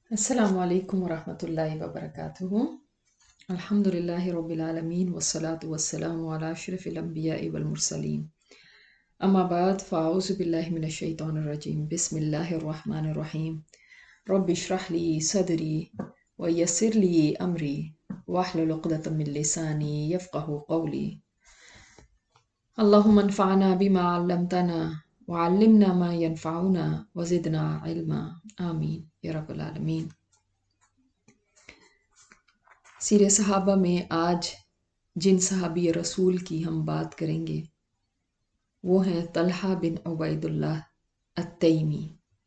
السلام علیکم ورحمۃ اللہ وبرکاتہ۔ الحمد للہ رب العالمین والصلاة والسلام علی اشرف الانبیاء والمرسلین، اما بعد فاعوذ باللہ من الشیطان الرجیم، بسم اللہ الرحمن الرحیم۔ رب اشرح لی صدری ویسر لی امری واحلل عقدۃ من لسانی یفقہوا قولی۔ اللہم انفعنا بما علمتنا وعلمنا ما ينفعنا وزدنا علما، آمین یا رب العالمین۔ سیر صحابہ میں آج جن صحابی رسول کی ہم بات کریں گے وہ ہیں طلحہ بن عبید اللہ التیمی۔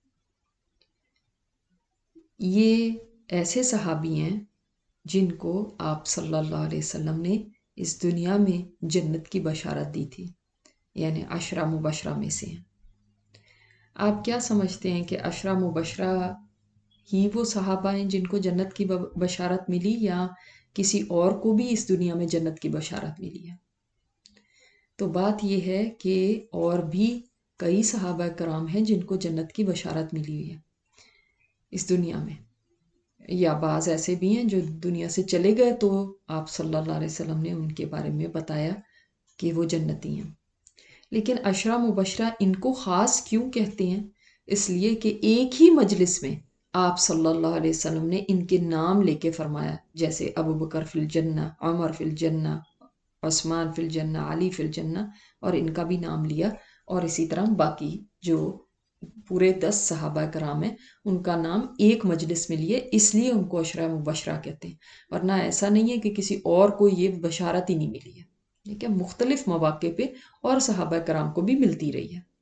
یہ ایسے صحابی ہیں جن کو آپ صلی اللہ علیہ وسلم نے اس دنیا میں جنت کی بشارت دی تھی، یعنی عشرہ مبشرہ میں سے ہیں۔ آپ کیا سمجھتے ہیں کہ عشرہ مبشرہ ہی وہ صحابہ ہیں جن کو جنت کی بشارت ملی، یا کسی اور کو بھی اس دنیا میں جنت کی بشارت ملی ہے؟ تو بات یہ ہے کہ اور بھی کئی صحابہ کرام ہیں جن کو جنت کی بشارت ملی ہوئی ہے اس دنیا میں، یا بعض ایسے بھی ہیں جو دنیا سے چلے گئے تو آپ صلی اللہ علیہ وسلم نے ان کے بارے میں بتایا کہ وہ جنتی ہیں۔ لیکن عشرہ مبشرہ ان کو خاص کیوں کہتے ہیں؟ اس لیے کہ ایک ہی مجلس میں آپ صلی اللہ علیہ وسلم نے ان کے نام لے کے فرمایا، جیسے ابو بکر فی الجنہ، عمر فی الجنہ، عثمان فی الجنہ، علی فی الجنہ، اور ان کا بھی نام لیا، اور اسی طرح باقی جو پورے 10 صحابہ کرام ہیں ان کا نام ایک مجلس میں لیے، اس لیے ان کو عشرہ مبشرہ کہتے ہیں، ورنہ ایسا نہیں ہے کہ کسی اور کو یہ بشارت ہی نہیں ملی ہے، ٹھیک ہے، مختلف مواقع پہ اور صحابہ کرام کو بھی ملتی رہی ہے۔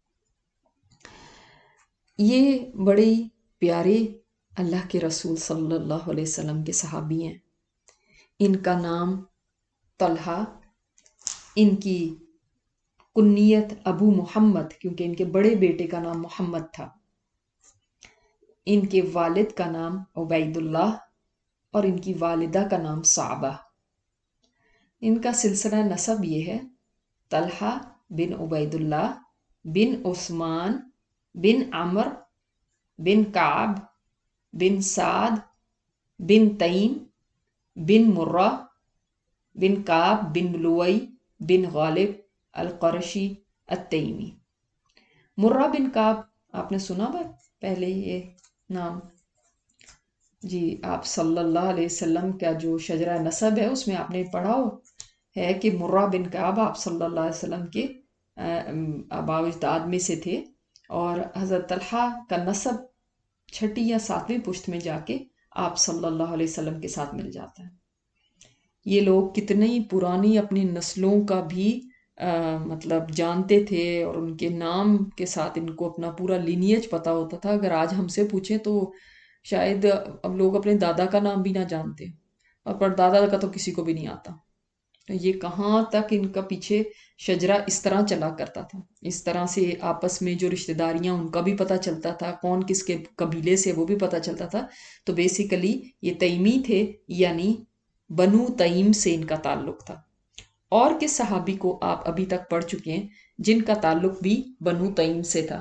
یہ بڑے پیارے اللہ کے رسول صلی اللہ علیہ وسلم کے صحابی ہیں۔ ان کا نام طلحہ، ان کی کنیت ابو محمد، کیونکہ ان کے بڑے بیٹے کا نام محمد تھا، ان کے والد کا نام عبید اللہ، اور ان کی والدہ کا نام صعبہ۔ ان کا سلسلہ نسب یہ ہے: طلحہ بن عبید اللہ بن عثمان بن عمر بن کعب بن سعد بن تیم بن مرہ بن کعب بن لوئی بن غالب القرشی التیمی۔ مرہ بن کعب آپ نے سنا ہے پہلے یہ نام؟ جی، آپ صلی اللہ علیہ وسلم کا جو شجرہ نسب ہے اس میں آپ نے پڑھا ہے کہ مرہ بن کعب آپ صلی اللہ علیہ وسلم کے آباء و اجداد میں سے تھے، اور حضرت طلحہ کا نسب 6 یا 7ویں پشت میں جا کے آپ صلی اللہ علیہ وسلم کے ساتھ مل جاتا ہے۔ یہ لوگ کتنی پرانی اپنی نسلوں کا بھی مطلب جانتے تھے، اور ان کے نام کے ساتھ ان کو اپنا پورا لینیج پتا ہوتا تھا۔ اگر آج ہم سے پوچھیں تو شاید اب لوگ اپنے دادا کا نام بھی نہ جانتے، اور پردادا کا تو کسی کو بھی نہیں آتا۔ یہ کہاں تک ان کا پیچھے شجرہ اس طرح چلا کرتا تھا، اس طرح سے آپس میں جو رشتہ داریاں ان کا بھی پتہ چلتا تھا، کون کس کے قبیلے سے وہ بھی پتہ چلتا تھا۔ تو بیسیکلی یہ تیمی تھے، یعنی بنو تیم سے ان کا تعلق تھا۔ اور کس صحابی کو آپ ابھی تک پڑھ چکے ہیں جن کا تعلق بھی بنو تیم سے تھا؟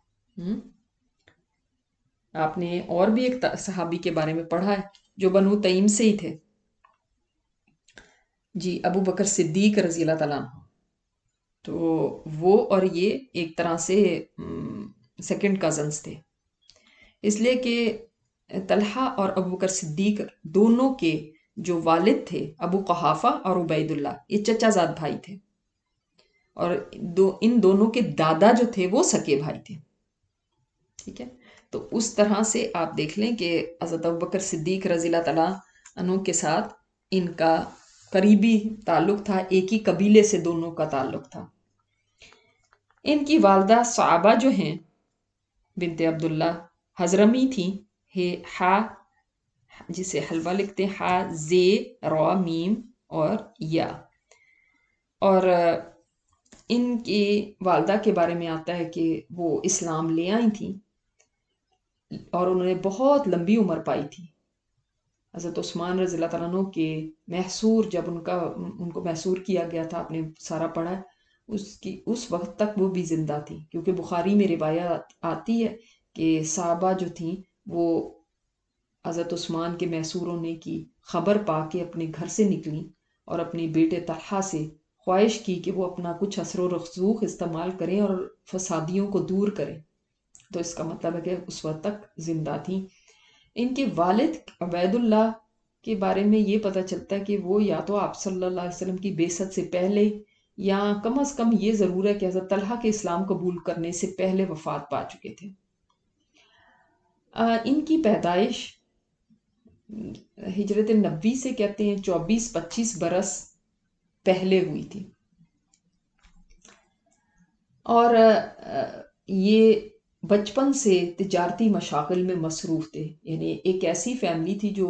آپ نے اور بھی ایک صحابی کے بارے میں پڑھا ہے جو بنو تیم سے ہی تھے، جی، ابو بکر صدیق رضی اللہ تعالیٰ عنہ۔ تو وہ اور یہ ایک طرح سے سیکنڈ کزنز تھے، اس لیے کہ طلحہ اور ابو بکر صدیق دونوں کے جو والد تھے ابو قحافہ اور عبید اللہ، یہ چچا زاد بھائی تھے، اور ان دونوں کے دادا جو تھے وہ سکے بھائی تھے، ٹھیک ہے۔ تو اس طرح سے آپ دیکھ لیں کہ حضرت ابوبکر صدیق رضی اللہ تعالیٰ عنہ کے ساتھ ان کا قریبی تعلق تھا، ایک ہی قبیلے سے دونوں کا تعلق تھا۔ ان کی والدہ صعبہ جو ہیں بنت عبداللہ حضرمی تھیں، جسے حلوہ لکھتے ہیں، ہا زے را میم اور یا، اور ان کی والدہ کے بارے میں آتا ہے کہ وہ اسلام لے آئی تھیں، اور انہوں نے بہت لمبی عمر پائی تھی۔ حضرت عثمان رضی اللہ تعالیٰ عنہ کے محصور، جب ان کو محصور کیا گیا تھا، آپ نے سارا پڑھا ہے، اس وقت تک وہ بھی زندہ تھی، کیونکہ بخاری میں روایت آتی ہے کہ صحابہ جو تھیں وہ حضرت عثمان کے محصور ہونے کی خبر پا کے اپنے گھر سے نکلیں اور اپنے بیٹے طلحہ سے خواہش کی کہ وہ اپنا کچھ اثر و رسوخ استعمال کریں اور فسادیوں کو دور کریں. تو اس کا مطلب ہے کہ اس وقت تک زندہ تھیں. ان کے والد عبید اللہ کے بارے میں یہ پتہ چلتا ہے کہ وہ یا تو آپ صلی اللہ علیہ وسلم کی بعثت سے پہلے یا کم از کم یہ ضرور ہے کہ حضرت طلحہ کے اسلام قبول کرنے سے پہلے وفات پا چکے تھے. ان کی پیدائش ہجرت نبی سے کہتے ہیں 24-25 برس پہلے ہوئی تھی، اور یہ بچپن سے تجارتی مشاغل میں مصروف تھے. یعنی ایک ایسی فیملی تھی جو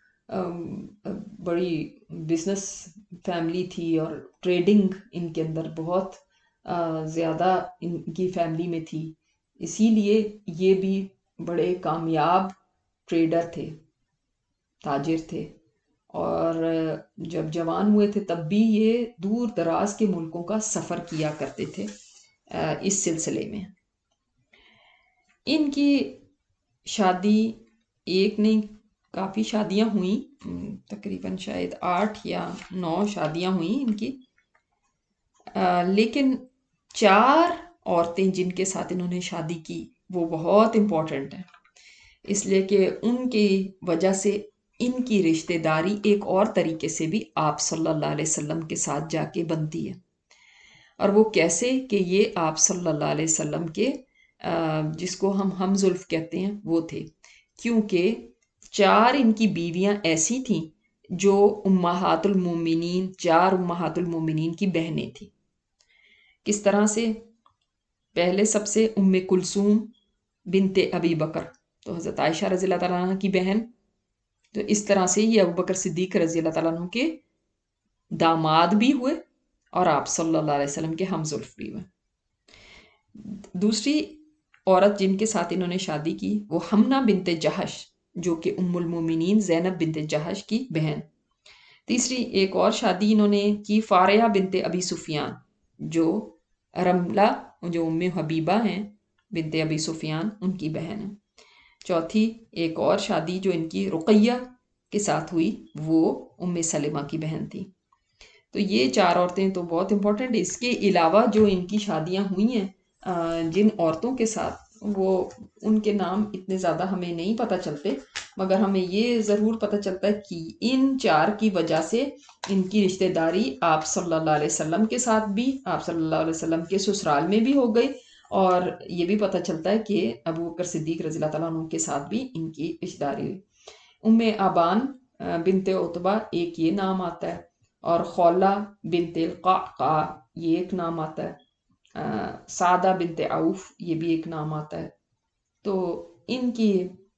بڑی بزنس فیملی تھی، اور ٹریڈنگ ان کے اندر بہت زیادہ ان کی فیملی میں تھی. اسی لیے یہ بھی بڑے کامیاب ٹریڈر تھے، تاجر تھے، اور جب جوان ہوئے تھے تب بھی یہ دور دراز کے ملکوں کا سفر کیا کرتے تھے. اس سلسلے میں ان کی شادی ایک نہیں کافی شادیاں ہوئیں، تقریباً شاید 8 یا 9 شادیاں ہوئیں ان کی، لیکن 4 عورتیں جن کے ساتھ انہوں نے شادی کی وہ بہت امپورٹنٹ ہیں، اس لیے کہ ان کی وجہ سے ان کی رشتہ داری ایک اور طریقے سے بھی آپ صلی اللہ علیہ وسلم کے ساتھ جا کے بنتی ہے. اور وہ کیسے کہ یہ آپ صلی اللہ علیہ وسلم کے جس کو ہم زلف کہتے ہیں وہ تھے، کیونکہ 4 ان کی بیویاں ایسی تھیں جو امہات المومنین 4 امہات المومنین کی بہنیں تھیں. کس طرح سے؟ پہلے سب سے ام کلثوم بنت ابی بکر، تو حضرت عائشہ رضی اللہ تعالیٰ عنہ کی بہن. تو اس طرح سے یہ ابو بکر صدیق رضی اللہ تعالیٰ عنہ کے داماد بھی ہوئے اور آپ صلی اللہ علیہ وسلم کے ہم زلف بھی ہوئے. دوسری عورت جن کے ساتھ انہوں نے شادی کی وہ حمنہ بنت جہش، جو کہ ام المومنین زینب بنت جہش کی بہن. تیسری ایک اور شادی انہوں نے کی فاریہ بنت ابی سفیان، جو رملہ جو ام حبیبہ ہیں بنت ابی سفیان ان کی بہن ہے. چوتھی ایک اور شادی جو ان کی رقیہ کے ساتھ ہوئی وہ ام سلمہ کی بہن تھی. تو یہ 4 عورتیں تو بہت امپورٹنٹ. اس کے علاوہ جو ان کی شادیاں ہوئی ہیں جن عورتوں کے ساتھ، وہ ان کے نام اتنے زیادہ ہمیں نہیں پتہ چلتے، مگر ہمیں یہ ضرور پتہ چلتا ہے کہ ان 4 کی وجہ سے ان کی رشتہ داری آپ صلی اللہ علیہ وسلم کے ساتھ بھی، آپ صلی اللہ علیہ وسلم کے سسرال میں بھی ہو گئی، اور یہ بھی پتہ چلتا ہے کہ ابو بکر صدیق رضی اللہ تعالیٰ عنہ کے ساتھ بھی ان کی رشتہ داری ہوئی. ام آبان بنت عتبہ ایک یہ نام آتا ہے، اور خولہ بنت القعقاع یہ ایک نام آتا ہے، سعدہ بنت عوف یہ بھی ایک نام آتا ہے. تو ان کی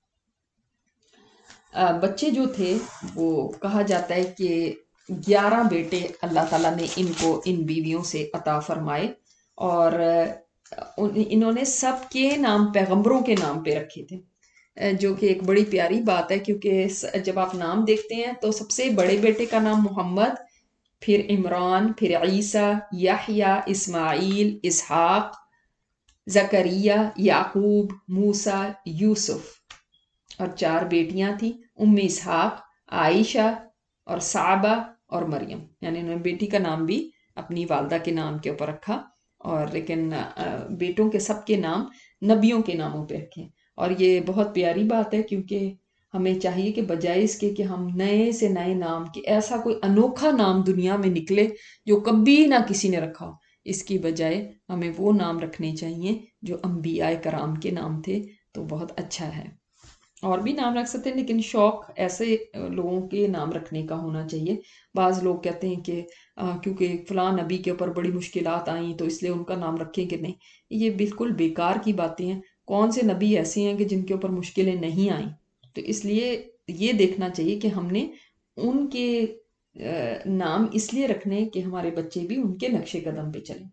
بچے جو تھے وہ کہا جاتا ہے کہ 11 بیٹے اللہ تعالیٰ نے ان کو ان بیویوں سے عطا فرمائے، اور انہوں نے سب کے نام پیغمبروں کے نام پہ رکھے تھے، جو کہ ایک بڑی پیاری بات ہے، کیونکہ جب آپ نام دیکھتے ہیں تو سب سے بڑے بیٹے کا نام محمد، پھر عمران، پھر عیسیٰ، یحییٰ، اسماعیل، اسحاق، زکریا، یعقوب، موسیٰ، یوسف، اور 4 بیٹیاں تھیں، ام اسحاق، عائشہ اور صعبہ اور مریم. یعنی انہوں نے بیٹی کا نام بھی اپنی والدہ کے نام کے اوپر رکھا، اور لیکن بیٹوں کے سب کے نام نبیوں کے ناموں پہ رکھے. اور یہ بہت پیاری بات ہے، کیونکہ ہمیں چاہیے کہ بجائے اس کے کہ ہم نئے سے نئے نام کہ ایسا کوئی انوکھا نام دنیا میں نکلے جو کبھی نہ کسی نے رکھا ہو، اس کی بجائے ہمیں وہ نام رکھنے چاہیے جو انبیاء کرام کے نام تھے. تو بہت اچھا ہے. اور بھی نام رکھ سکتے ہیں، لیکن شوق ایسے لوگوں کے نام رکھنے کا ہونا چاہیے. بعض لوگ کہتے ہیں کہ کیونکہ فلاں نبی کے اوپر بڑی مشکلات آئیں تو اس لیے ان کا نام رکھیں کہ نہیں. یہ بالکل بیکار کی باتیں ہیں. کون سے نبی ایسے ہیں کہ جن کے اوپر مشکلیں نہیں آئیں؟ تو اس لیے یہ دیکھنا چاہیے کہ ہم نے ان کے نام اس لیے رکھنے کہ ہمارے بچے بھی ان کے نقش قدم پہ چلیں.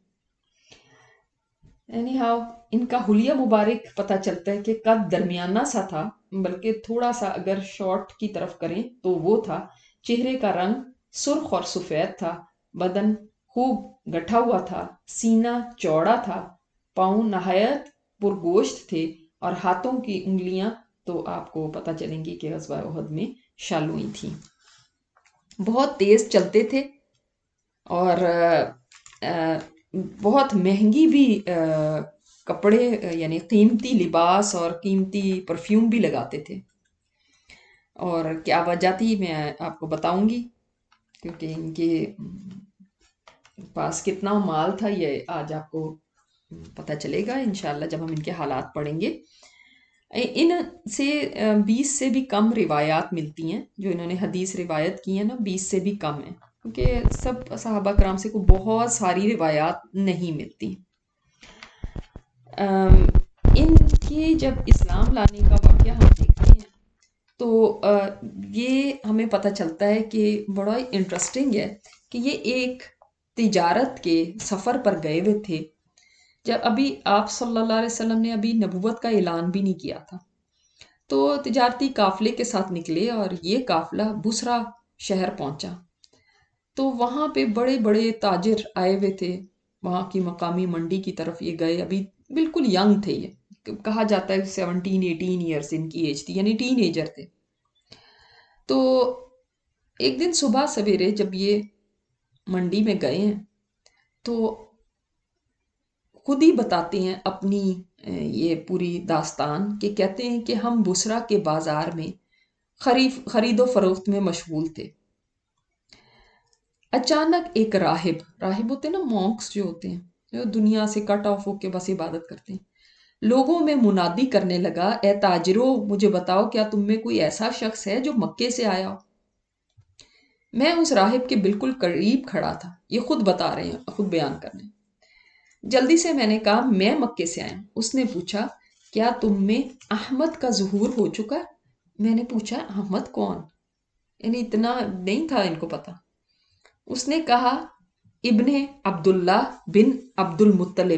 اینی ہاؤ ان کا حلیہ مبارک پتہ چلتا ہے کہ قد درمیانہ سا تھا، بلکہ تھوڑا سا اگر شارٹ کی طرف کریں تو وہ تھا. چہرے کا رنگ سرخ اور سفید تھا، بدن خوب گٹھا ہوا تھا، سینہ چوڑا تھا، پاؤں نہایت پرگوشت تھے، اور ہاتھوں کی انگلیاں تو آپ کو پتہ چلیں گی کہ غزوہ احد میں شامل ہوئی تھیں۔ بہت تیز چلتے تھے اور بہت مہنگی بھی کپڑے یعنی قیمتی لباس اور قیمتی پرفیوم بھی لگاتے تھے، اور کیا وجہ تھی میں آپ کو بتاؤں گی، کیونکہ ان کے پاس کتنا مال تھا یہ آج آپ کو پتہ چلے گا انشاءاللہ جب ہم ان کے حالات پڑھیں گے۔ ان سے 20 سے بھی کم روایات ملتی ہیں، جو انہوں نے حدیث روایت کی ہیں نا 20 سے بھی کم ہیں، کیونکہ سب صحابہ کرام سے کو بہت ساری روایات نہیں ملتی۔ ان کی جب اسلام لانے کا واقعہ ہم دیکھتے ہیں تو یہ ہمیں پتہ چلتا ہے کہ بڑا انٹرسٹنگ ہے کہ یہ ایک تجارت کے سفر پر گئے ہوئے تھے، جب ابھی آپ صلی اللہ علیہ وسلم نے ابھی نبوت کا اعلان بھی نہیں کیا تھا، تو تجارتی قافلے کے ساتھ نکلے اور یہ قافلہ بسرا شہر پہنچا، تو وہاں پہ بڑے بڑے تاجر آئے ہوئے تھے، وہاں کی مقامی منڈی کی طرف یہ گئے، ابھی بالکل ینگ تھے، یہ کہا جاتا ہے 17-18 ایئرس ان کی ایج تھی، یعنی ٹین ایجر تھے۔ تو ایک دن صبح سویرے جب یہ منڈی میں گئے ہیں تو خود ہی بتاتے ہیں اپنی یہ پوری داستان کہ کہتے ہیں کہ ہم بسرا کے بازار میں خرید و فروخت میں مشغول تھے، اچانک ایک راہب ہوتے ہیں نا، مونکس جو ہوتے ہیں جو دنیا سے کٹ آف ہو کے بس عبادت کرتے ہیں، لوگوں میں منادی کرنے لگا، اے تاجروں مجھے بتاؤ کیا تم میں کوئی ایسا شخص ہے جو مکے سے آیا ہو؟ میں اس راہب کے بالکل قریب کھڑا تھا، یہ خود بتا رہے ہیں، خود بیان کر رہے ہیں۔ جلدی سے میں نے کہا میں مکے سے آیا ہوں۔ اس نے پوچھا کیا تم میں احمد کا ظہور ہو چکا؟ میں نے پوچھا احمد کون؟ یعنی اتنا نہیں تھا ان کو پتا۔ اس نے کہا ابن عبداللہ بن عبد المطلب،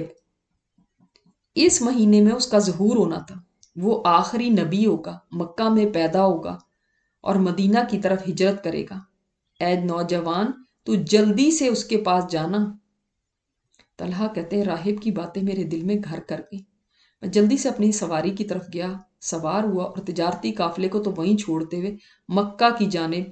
اس مہینے میں اس کا ظہور ہونا تھا، وہ آخری نبی ہوگا، مکہ میں پیدا ہوگا اور مدینہ کی طرف ہجرت کرے گا، اے نوجوان تو جلدی سے اس کے پاس جانا۔ طلحہ کہتے ہیں راہب کی باتیں میرے دل میں گھر کر گئی، میں جلدی سے اپنی سواری کی طرف گیا، سوار ہوا اور تجارتی قافلے کو تو وہیں چھوڑتے ہوئے مکہ کی جانب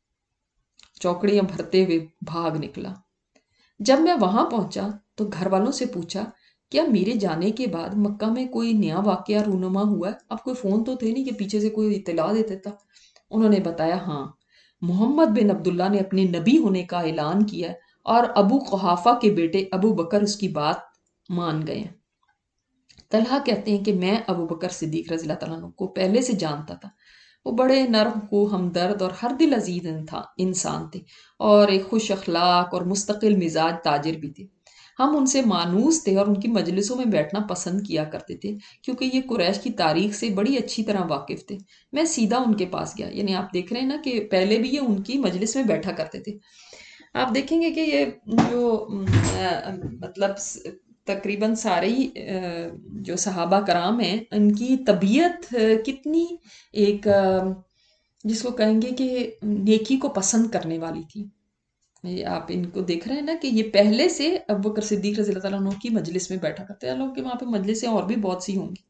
چوکڑیاں بھرتے ہوئے بھاگ نکلا۔ جب میں وہاں پہنچا تو گھر والوں سے پوچھا کیا میرے جانے کے بعد مکہ میں کوئی نیا واقعہ رونما ہوا ہے؟ اب کوئی فون تو تھے نہیں کہ پیچھے سے کوئی اطلاع دیتا تھا۔ انہوں نے بتایا ہاں، محمد بن عبداللہ نے اپنے نبی ہونے کا اعلان کیا ہے اور ابو قحافہ کے بیٹے ابو بکر اس کی بات مان گئے ہیں۔ طلحہ کہتے ہیں کہ میں ابو بکر صدیق رضی اللہ تعالیٰ عنہ کو پہلے سے جانتا تھا، وہ بڑے نرم کو ہمدرد اور ہر دل عزیز انسان تھے اور ایک خوش اخلاق اور مستقل مزاج تاجر بھی تھے۔ ہم ان سے مانوس تھے اور ان کی مجلسوں میں بیٹھنا پسند کیا کرتے تھے کیونکہ یہ قریش کی تاریخ سے بڑی اچھی طرح واقف تھے۔ میں سیدھا ان کے پاس گیا، یعنی آپ دیکھ رہے ہیں نا کہ پہلے بھی یہ ان کی مجلس میں بیٹھا کرتے تھے۔ آپ دیکھیں گے کہ یہ جو مطلب تقریباً سارے ہی جو صحابہ کرام ہیں ان کی طبیعت کتنی ایک جس کو کہیں گے کہ نیکی کو پسند کرنے والی تھی۔ آپ ان کو دیکھ رہے ہیں نا کہ یہ پہلے سے ابو بکر صدیق رضی اللہ تعالیٰ عنہ کی مجلس میں بیٹھا کرتے ہیں، لوگ کہ وہاں پہ مجلسیں اور بھی بہت سی ہوں گی۔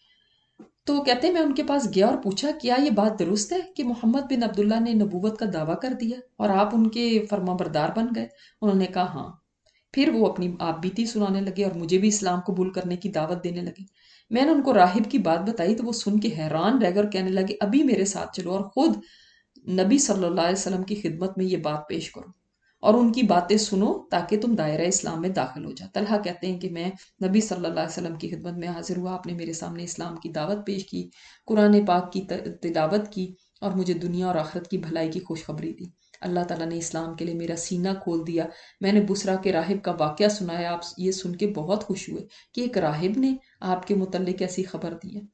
تو کہتے ہیں میں ان کے پاس گیا اور پوچھا کیا یہ بات درست ہے کہ محمد بن عبداللہ نے نبوت کا دعویٰ کر دیا اور آپ ان کے فرما بردار بن گئے؟ انہوں نے کہا ہاں۔ پھر وہ اپنی آپ بیتی سنانے لگے اور مجھے بھی اسلام قبول کرنے کی دعوت دینے لگے۔ میں نے ان کو راہب کی بات بتائی تو وہ سن کے حیران رہ گئے اور کہنے لگے ابھی میرے ساتھ چلو اور خود نبی صلی اللہ علیہ وسلم کی خدمت میں یہ بات پیش کرو اور ان کی باتیں سنو تاکہ تم دائرہ اسلام میں داخل ہو جاؤ۔ طلحہ کہتے ہیں کہ میں نبی صلی اللہ علیہ وسلم کی خدمت میں حاضر ہوا، آپ نے میرے سامنے اسلام کی دعوت پیش کی، قرآن پاک کی تلاوت کی اور مجھے دنیا اور آخرت کی بھلائی کی خوشخبری دی۔ اللہ تعالیٰ نے اسلام کے لیے میرا سینہ کھول دیا۔ میں نے بسرا کے راہب کا واقعہ سنایا، آپ یہ سن کے بہت خوش ہوئے کہ ایک راہب نے آپ کے متعلق ایسی خبر دی ہے۔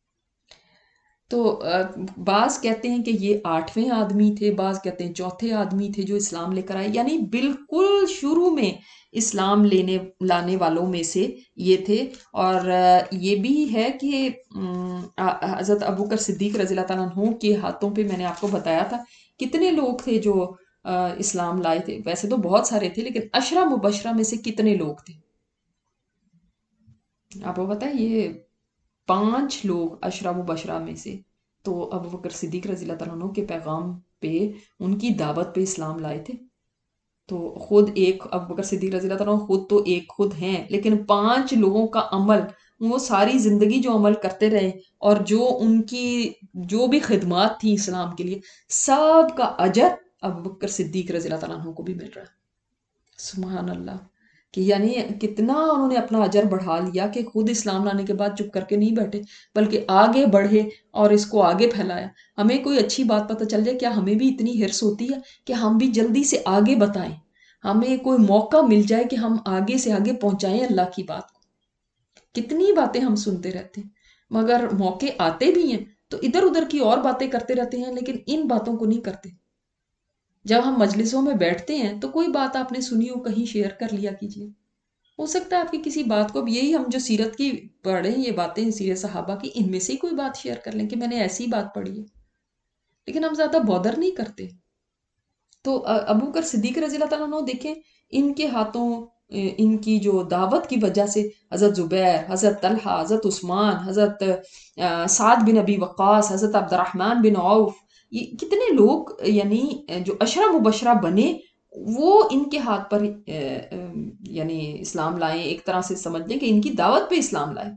تو بعض کہتے ہیں کہ یہ 8ویں آدمی تھے، بعض کہتے ہیں 4تھے آدمی تھے جو اسلام لے کر آئے، یعنی بالکل شروع میں اسلام لانے والوں میں سے یہ تھے۔ اور یہ بھی ہے کہ حضرت ابوبکر صدیق رضی اللہ تعالیٰ عنہ کے ہاتھوں پہ میں نے آپ کو بتایا تھا کتنے لوگ تھے جو اسلام لائے تھے، ویسے تو بہت سارے تھے لیکن عشرہ مبشرہ میں سے کتنے لوگ تھے آپ کو پتہ ہے؟ یہ 5 لوگ عشرہ مبشرہ میں سے تو ابو بکر صدیق رضی اللہ تعالیٰ عنہ کے پیغام پہ، ان کی دعوت پہ اسلام لائے تھے. تو خود ایک ابو بکر صدیق رضی اللہ تعالیٰ عنہ خود تو ایک خود ہیں، لیکن 5 لوگوں کا عمل، وہ ساری زندگی جو عمل کرتے رہے اور جو ان کی جو بھی خدمات تھیں اسلام کے لیے، سب کا اجر ابو بکر صدیق رضی اللہ تعالیٰ عنہ کو بھی مل رہا ہے. سبحان اللہ. کہ یعنی کتنا انہوں نے اپنا اجر بڑھا لیا کہ خود اسلام لانے کے بعد چپ کر کے نہیں بیٹھے، بلکہ آگے بڑھے اور اس کو آگے پھیلایا. ہمیں کوئی اچھی بات پتہ چل جائے، کیا ہمیں بھی اتنی حرص ہوتی ہے کہ ہم بھی جلدی سے آگے بتائیں؟ ہمیں کوئی موقع مل جائے کہ ہم آگے سے آگے پہنچائیں اللہ کی بات کو. کتنی باتیں ہم سنتے رہتے ہیں، مگر موقع آتے بھی ہیں تو ادھر ادھر کی اور باتیں کرتے رہتے ہیں، لیکن ان باتوں کو نہیں کرتے. جب ہم مجلسوں میں بیٹھتے ہیں تو کوئی بات آپ نے سنی ہو کہیں شیئر کر لیا کیجیے. ہو سکتا ہے آپ کی کسی بات کو، یہی ہم جو سیرت کی پڑھیں، یہ باتیں سیرت صحابہ کی، ان میں سے ہی کوئی بات شیئر کر لیں کہ میں نے ایسی بات پڑھی ہے. لیکن ہم زیادہ بودر نہیں کرتے. تو ابو بکر صدیق رضی اللہ تعالیٰ عنہ دیکھیں، ان کے ہاتھوں ان کی جو دعوت کی وجہ سے حضرت زبیر، حضرت طلحہ، حضرت عثمان، حضرت سعد بن ابی وقاص، حضرت عبد الرحمن بن عوف، یہ کتنے لوگ یعنی جو عشرہ مبشرہ بنے، وہ ان کے ہاتھ پر یعنی اسلام لائے. ایک طرح سے سمجھ لیں کہ ان کی دعوت پہ اسلام لائے.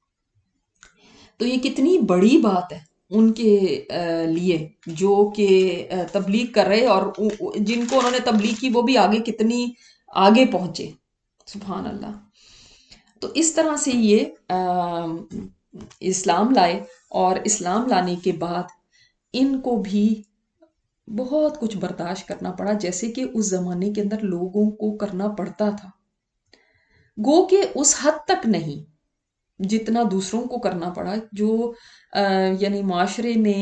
تو یہ کتنی بڑی بات ہے ان کے لیے، جو کہ تبلیغ کر رہے، اور جن کو انہوں نے تبلیغ کی وہ بھی آگے کتنی آگے پہنچے. سبحان اللہ. تو اس طرح سے یہ اسلام لائے، اور اسلام لانے کے بعد ان کو بھی بہت کچھ برداشت کرنا پڑا، جیسے کہ اس زمانے کے اندر لوگوں کو کرنا پڑتا تھا. گو کہ اس حد تک نہیں جتنا دوسروں کو کرنا پڑا، جو یعنی معاشرے میں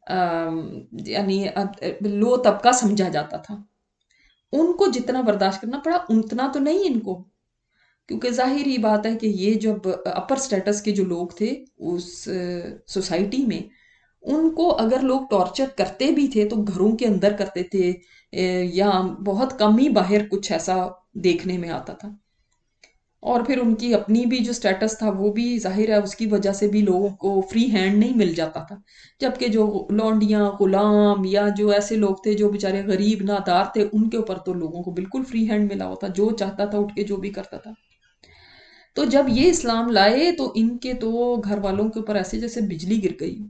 یعنی لو طبقہ سمجھا جاتا تھا، ان کو جتنا برداشت کرنا پڑا اتنا تو نہیں ان کو. کیونکہ ظاہر ہی بات ہے کہ یہ جب اپر سٹیٹس کے جو لوگ تھے اس سوسائٹی میں، ان کو اگر لوگ ٹارچر کرتے بھی تھے تو گھروں کے اندر کرتے تھے، یا بہت کم ہی باہر کچھ ایسا دیکھنے میں آتا تھا. اور پھر ان کی اپنی بھی جو سٹیٹس تھا وہ بھی ظاہر ہے اس کی وجہ سے بھی لوگوں کو فری ہینڈ نہیں مل جاتا تھا. جبکہ جو لونڈیاں، غلام، یا جو ایسے لوگ تھے جو بیچارے غریب نادار تھے، ان کے اوپر تو لوگوں کو بالکل فری ہینڈ ملا ہوتا، جو چاہتا تھا اٹھ کے جو بھی کرتا تھا. تو جب یہ اسلام لائے تو ان کے تو گھر والوں کے اوپر ایسے جیسے بجلی گر گئی.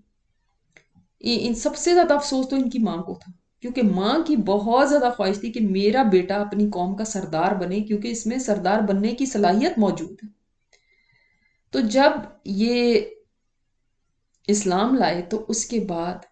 ان سب سے زیادہ افسوس تو ان کی ماں کو تھا، کیونکہ ماں کی بہت زیادہ خواہش تھی کہ میرا بیٹا اپنی قوم کا سردار بنے، کیونکہ اس میں سردار بننے کی صلاحیت موجود ہے. تو جب یہ اسلام لائے تو اس کے بعد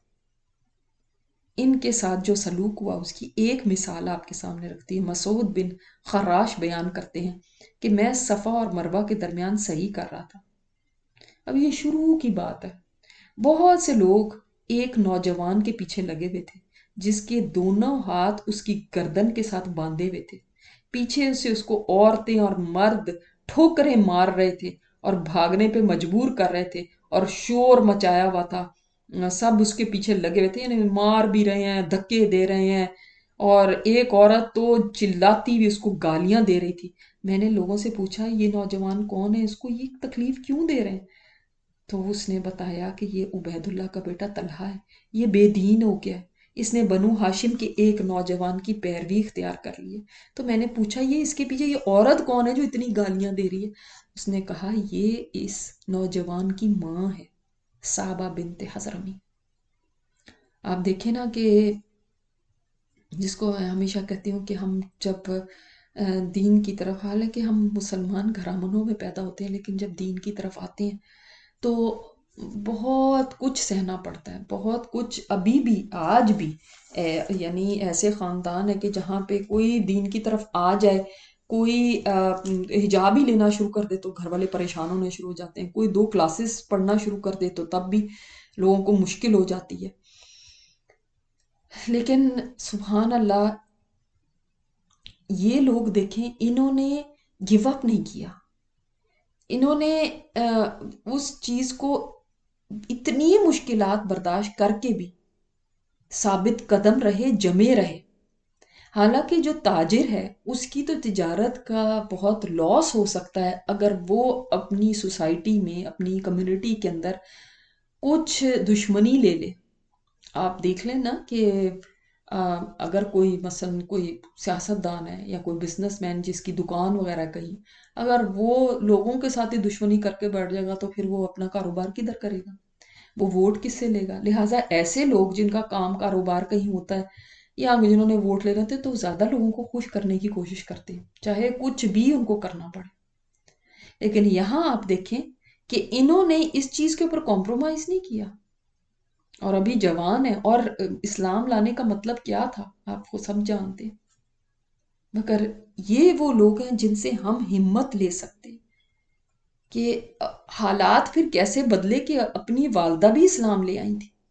ان کے ساتھ جو سلوک ہوا اس کی ایک مثال آپ کے سامنے رکھتی ہے. مسعود بن خراش بیان کرتے ہیں کہ میں صفا اور مروہ کے درمیان سعی کر رہا تھا. اب یہ شروع کی بات ہے. بہت سے لوگ ایک نوجوان کے پیچھے لگے ہوئے تھے جس کے دونوں ہاتھ اس کی گردن کے ساتھ باندھے ہوئے تھے. پیچھے سے اس کو عورتیں اور مرد ٹھوکریں مار رہے تھے اور بھاگنے پہ مجبور کر رہے تھے، اور شور مچایا ہوا تھا. سب اس کے پیچھے لگے ہوئے تھے، یعنی مار بھی رہے ہیں، دھکے دے رہے ہیں، اور ایک عورت تو چلاتی ہوئی اس کو گالیاں دے رہی تھی. میں نے لوگوں سے پوچھا یہ نوجوان کون ہے، اس کو یہ تکلیف کیوں دے رہے ہیں؟ تو اس نے بتایا کہ یہ عبید اللہ کا بیٹا طلحہ ہے، یہ بے دین ہو گیا ہے، اس نے بنو ہاشم کے ایک نوجوان کی پیروی اختیار کر لی ہے. تو میں نے پوچھا یہ اس کے پیچھے یہ عورت کون ہے جو اتنی گالیاں دے رہی ہے؟ اس نے کہا یہ اس نوجوان کی ماں ہے، صعبہ بنت حضرمی. آپ دیکھیں نا کہ جس کو میں ہمیشہ کہتی ہوں کہ ہم جب دین کی طرف، حالانکہ ہم مسلمان گھرانوں میں پیدا ہوتے ہیں، لیکن جب دین کی طرف آتے ہیں تو بہت کچھ سہنا پڑتا ہے، بہت کچھ. ابھی بھی آج بھی یعنی ایسے خاندان ہے کہ جہاں پہ کوئی دین کی طرف آ جائے، کوئی حجاب ہی لینا شروع کر دے تو گھر والے پریشان ہونے شروع ہو جاتے ہیں، کوئی 2 کلاسز پڑھنا شروع کر دے تو تب بھی لوگوں کو مشکل ہو جاتی ہے. لیکن سبحان اللہ، یہ لوگ دیکھیں انہوں نے گیو اپ نہیں کیا. انہوں نے اس چیز کو اتنی مشکلات برداشت کر کے بھی ثابت قدم رہے، جمے رہے. حالانکہ جو تاجر ہے اس کی تو تجارت کا بہت لاس ہو سکتا ہے اگر وہ اپنی سوسائٹی میں، اپنی کمیونٹی کے اندر کچھ دشمنی لے لے۔ آپ دیکھ لیں نا کہ اگر کوئی مثلا کوئی سیاستدان ہے یا کوئی بزنس مین جس کی دکان وغیرہ کہیں، اگر وہ لوگوں کے ساتھ ہی دشمنی کر کے بیٹھ جائے گا تو پھر وہ اپنا کاروبار کدھر کرے گا؟ وہ ووٹ کس سے لے گا؟ لہٰذا ایسے لوگ جن کا کام کاروبار کہیں ہوتا ہے یا جنہوں نے ووٹ لے رہتے تو زیادہ لوگوں کو خوش کرنے کی کوشش کرتے ہیں، چاہے کچھ بھی ان کو کرنا پڑے۔ لیکن یہاں آپ دیکھیں کہ انہوں نے اس چیز کے اوپر کمپرومائز نہیں کیا، اور ابھی جوان ہے، اور اسلام لانے کا مطلب کیا تھا آپ کو سب جانتے ہیں۔ مگر یہ وہ لوگ ہیں جن سے ہم ہمت لے سکتے کہ حالات پھر کیسے بدلے، کہ اپنی والدہ بھی اسلام لے آئی تھی،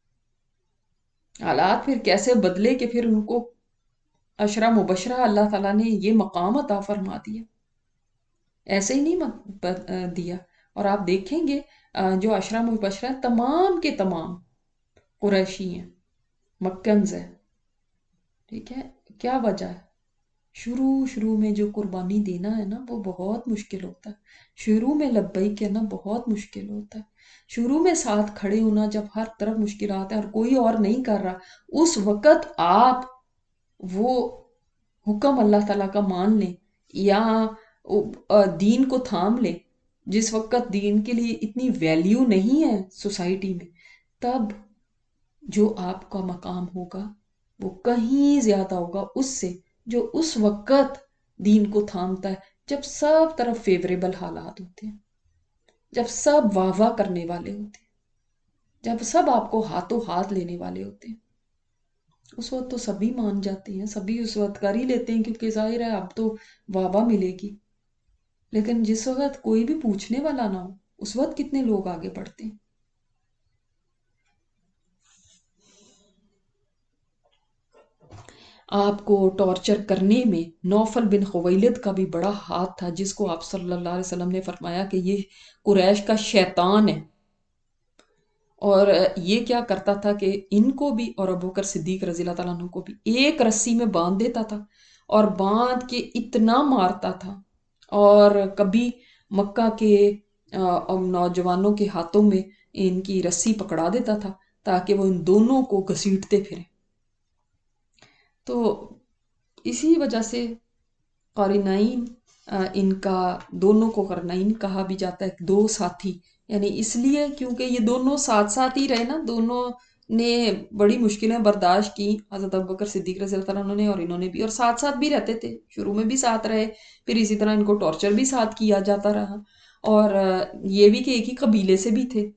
حالات پھر کیسے بدلے کہ پھر ان کو عشرہ مبشرہ اللہ تعالیٰ نے یہ مقام عطا فرما دیا، ایسے ہی نہیں دیا۔ اور آپ دیکھیں گے جو عشرہ مبشرہ تمام کے تمام قریشی ہیں، مکنز ہیں، ٹھیک ہے۔ کیا وجہ ہے؟ شروع میں جو قربانی دینا ہے نا وہ بہت مشکل ہوتا ہے، شروع میں لبیک کہنا بہت مشکل ہوتا ہے، شروع میں ساتھ کھڑے ہونا جب ہر طرف مشکلات ہیں اور کوئی اور نہیں کر رہا، اس وقت آپ وہ حکم اللہ تعالیٰ کا مان لیں یا دین کو تھام لیں، جس وقت دین کے لیے اتنی ویلیو نہیں ہے سوسائٹی میں، تب جو آپ کا مقام ہوگا وہ کہیں زیادہ ہوگا اس سے جو اس وقت دین کو تھامتا ہے جب سب طرف فیوریبل حالات ہوتے ہیں، جب سب واہ واہ کرنے والے ہوتے ہیں، جب سب آپ کو ہاتھوں ہاتھ لینے والے ہوتے ہیں۔ اس وقت تو سبھی مان جاتے ہیں، سبھی اس وقت کر ہی لیتے ہیں کیونکہ ظاہر ہے اب تو واہ واہ ملے گی۔ لیکن جس وقت کوئی بھی پوچھنے والا نہ ہو اس وقت کتنے لوگ آگے بڑھتے ہیں۔ آپ کو ٹارچر کرنے میں نوفل بن خویلد کا بھی بڑا ہاتھ تھا، جس کو آپ صلی اللہ علیہ وسلم نے فرمایا کہ یہ قریش کا شیطان ہے، اور یہ کیا کرتا تھا کہ ان کو بھی اور ابوبکر صدیق رضی اللہ تعالیٰ عنہ کو بھی ایک رسی میں باندھ دیتا تھا اور باندھ کے اتنا مارتا تھا، اور کبھی مکہ کے نوجوانوں کے ہاتھوں میں ان کی رسی پکڑا دیتا تھا تاکہ وہ ان دونوں کو گھسیٹتے پھریں۔ تو اسی وجہ سے قرنین، ان کا دونوں کو قرنین کہا بھی جاتا ہے، دو ساتھی، یعنی اس لیے کیونکہ یہ دونوں ساتھ ساتھ ہی رہے نا، دونوں نے بڑی مشکلیں برداشت کی، حضرت ابوبکر صدیق رضی اللہ تعالیٰ عنہ نے اور انہوں نے بھی، اور ساتھ ساتھ بھی رہتے تھے، شروع میں بھی ساتھ رہے، پھر اسی طرح ان کو ٹارچر بھی ساتھ کیا جاتا رہا، اور یہ بھی کہ ایک ہی قبیلے سے بھی تھے۔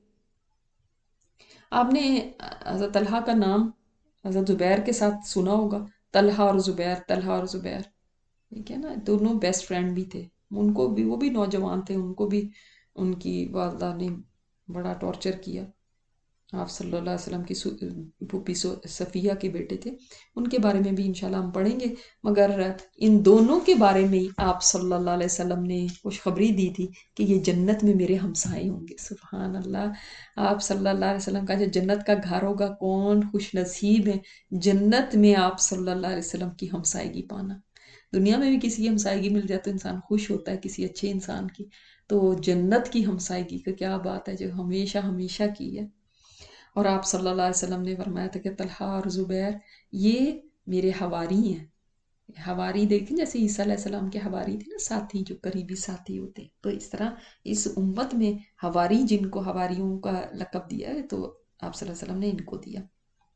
آپ نے حضرت طلحہ کا نام حضرت زبیر کے ساتھ سنا ہوگا، طلحہ اور زبیر، طلحہ اور زبیر، ٹھیک ہے نا، دونوں بیسٹ فرینڈ بھی تھے، ان کو بھی، وہ بھی نوجوان تھے، ان کو بھی ان کی والدہ نے بڑا ٹارچر کیا۔ آپ صلی اللہ علیہ وسلم کی پھوپھی صفیہ کے بیٹے تھے، ان کے بارے میں بھی انشاءاللہ ہم پڑھیں گے، مگر ان دونوں کے بارے میں ہی آپ صلی اللہ علیہ وسلم نے خوشخبری دی تھی کہ یہ جنت میں میرے ہمسائے ہوں گے۔ سبحان اللہ، آپ صلی اللہ علیہ وسلم کا جو جنت کا گھر ہوگا، کون خوش نصیب ہے جنت میں آپ صلی اللہ علیہ وسلم کی ہمسائیگی پانا۔ دنیا میں بھی کسی کی ہمسائیگی مل جائے تو انسان خوش ہوتا ہے، کسی اچھے انسان کی، تو جنت کی ہمسائیگی کا کیا بات ہے جو ہمیشہ ہمیشہ کی ہے۔ اور آپ صلی اللہ علیہ وسلم نے فرمایا تھا کہ طلحہ اور زبیر یہ میرے حواری ہیں۔ حواری دیکھیں جیسے عیسیٰ علیہ السلام کے حواری تھے نا، ساتھی، جو قریبی ساتھی ہوتے ہیں، تو اس طرح اس امت میں حواری، جن کو حواریوں کا لقب دیا ہے، تو آپ صلی اللہ علیہ وسلم نے ان کو دیا۔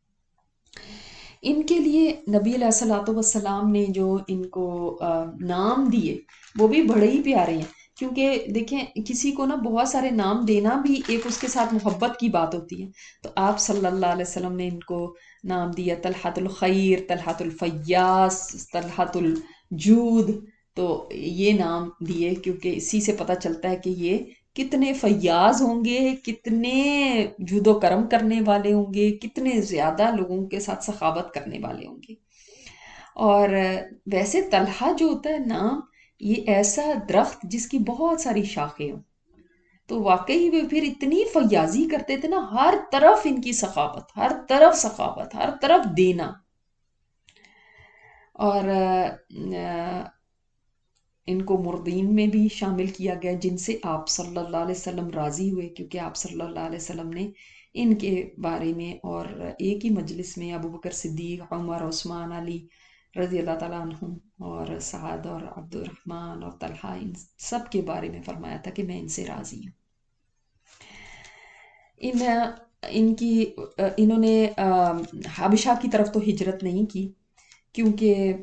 ان کے لیے نبی علیہ الصلوۃ والسلام نے جو ان کو نام دیے وہ بھی بڑے ہی پیارے ہیں، کیونکہ دیکھیں کسی کو نا بہت سارے نام دینا بھی ایک اس کے ساتھ محبت کی بات ہوتی ہے، تو آپ صلی اللہ علیہ وسلم نے ان کو نام دیا طلحۃ الخیر، طلحۃ الفیاس، طلحۃ الجود، تو یہ نام دیے کیونکہ اسی سے پتہ چلتا ہے کہ یہ کتنے فیاض ہوں گے، کتنے جود و کرم کرنے والے ہوں گے، کتنے زیادہ لوگوں کے ساتھ سخاوت کرنے والے ہوں گے۔ اور ویسے طلحہ جو ہوتا ہے نام، یہ ایسا درخت جس کی بہت ساری شاخیں ہوں، تو واقعی وہ پھر اتنی فیاضی کرتے تھے نا، ہر طرف ان کی سخاوت، ہر طرف سخاوت، ہر طرف دینا۔ اور ان کو مردین میں بھی شامل کیا گیا جن سے آپ صلی اللہ علیہ وسلم راضی ہوئے، کیونکہ آپ صلی اللہ علیہ وسلم نے ان کے بارے میں اور ایک ہی مجلس میں ابو بکر صدیق، عمر، عثمان، علی رضی اللہ تعالیٰ عنہم اور سعد اور عبد الرحمن اور طلحہ، ان سب کے بارے میں فرمایا تھا کہ میں ان سے راضی ہوں۔ انہوں نے حبشہ کی طرف تو ہجرت نہیں کی، کیونکہ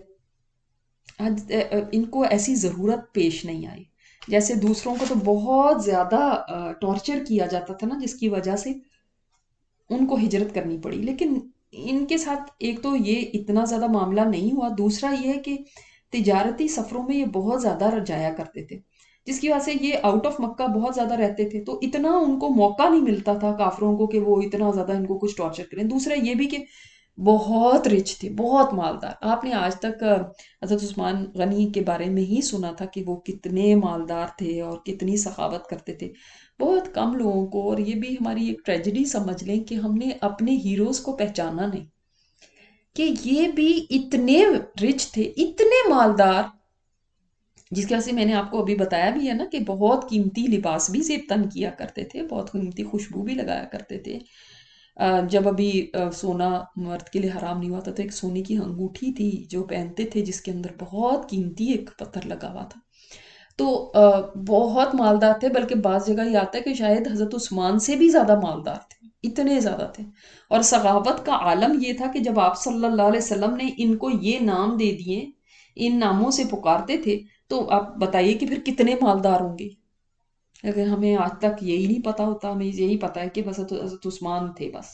ان کو ایسی ضرورت پیش نہیں آئی۔ جیسے دوسروں کو تو بہت زیادہ ٹارچر کیا جاتا تھا نا، جس کی وجہ سے ان کو ہجرت کرنی پڑی، لیکن ان کے ساتھ ایک تو یہ اتنا زیادہ معاملہ نہیں ہوا، دوسرا یہ ہے کہ تجارتی سفروں میں یہ بہت زیادہ جایا کرتے تھے، جس کی وجہ سے یہ آؤٹ آف مکہ بہت زیادہ رہتے تھے، تو اتنا ان کو موقع نہیں ملتا تھا کافروں کو کہ وہ اتنا زیادہ ان کو کچھ ٹارچر کریں۔ دوسرا یہ بھی کہ بہت رچ تھے، بہت مالدار۔ آپ نے آج تک حضرت عثمان غنی کے بارے میں ہی سنا تھا کہ وہ کتنے مالدار تھے اور کتنی سخاوت کرتے تھے۔ بہت کم لوگوں کو، اور یہ بھی ہماری ایک ٹریجڈی سمجھ لیں کہ ہم نے اپنے ہیروز کو پہچانا نہیں کہ یہ بھی اتنے رچ تھے، اتنے مالدار، جس کی وجہ سے میں نے آپ کو ابھی بتایا بھی ہے نا کہ بہت قیمتی لباس بھی زیب تن کیا کرتے تھے، بہت قیمتی خوشبو بھی لگایا کرتے تھے۔ جب ابھی سونا مرد کے لیے حرام نہیں ہوا تھا تو ایک سونے کی انگوٹھی تھی جو پہنتے تھے، جس کے اندر بہت قیمتی ایک پتھر لگا ہوا تھا۔ تو بہت مالدار تھے، بلکہ بعض جگہ یہ آتا ہے کہ شاید حضرت عثمان سے بھی زیادہ مالدار تھے، اتنے زیادہ تھے۔ اور سخاوت کا عالم یہ تھا کہ جب آپ صلی اللہ علیہ وسلم نے ان کو یہ نام دے دیے، ان ناموں سے پکارتے تھے، تو آپ بتائیے کہ پھر کتنے مالدار ہوں گے۔ اگر ہمیں آج تک یہی نہیں پتا ہوتا، ہمیں یہی پتا ہے کہ بس حضرت عثمان تھے بس۔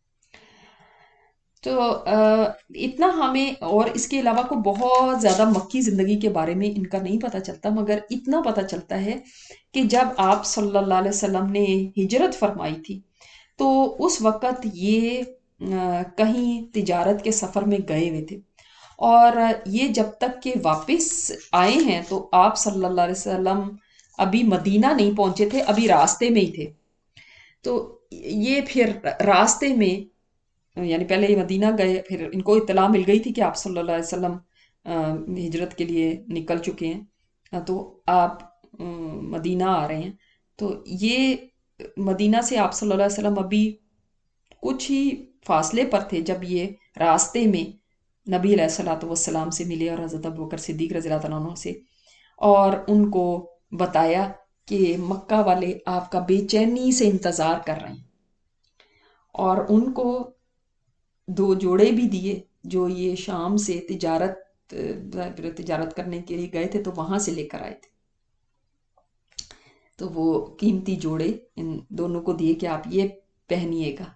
تو اتنا ہمیں، اور اس کے علاوہ کو بہت زیادہ مکی زندگی کے بارے میں ان کا نہیں پتا چلتا، مگر اتنا پتا چلتا ہے کہ جب آپ صلی اللہ علیہ وسلم نے ہجرت فرمائی تھی تو اس وقت یہ کہیں تجارت کے سفر میں گئے ہوئے تھے، اور یہ جب تک کہ واپس آئے ہیں تو آپ صلی اللہ علیہ وسلم ابھی مدینہ نہیں پہنچے تھے، ابھی راستے میں ہی تھے۔ تو یہ پھر راستے میں، یعنی پہلے یہ مدینہ گئے، پھر ان کو اطلاع مل گئی تھی کہ آپ صلی اللہ علیہ وسلم ہجرت کے لیے نکل چکے ہیں، تو آپ مدینہ آ رہے ہیں۔ تو یہ مدینہ سے آپ صلی اللہ علیہ وسلم ابھی کچھ ہی فاصلے پر تھے جب یہ راستے میں نبی علیہ الصلوۃ والسلام سے ملے، اور حضرت ابوبکر صدیق رضی اللہ عنہ سے، اور ان کو بتایا کہ مکہ والے آپ کا بے چینی سے انتظار کر رہے ہیں، اور ان کو 2 جوڑے بھی دیے جو یہ شام سے تجارت کرنے کے لیے گئے تھے تو وہاں سے لے کر آئے تھے۔ تو وہ قیمتی جوڑے ان دونوں کو دیے کہ آپ یہ پہنیے گا۔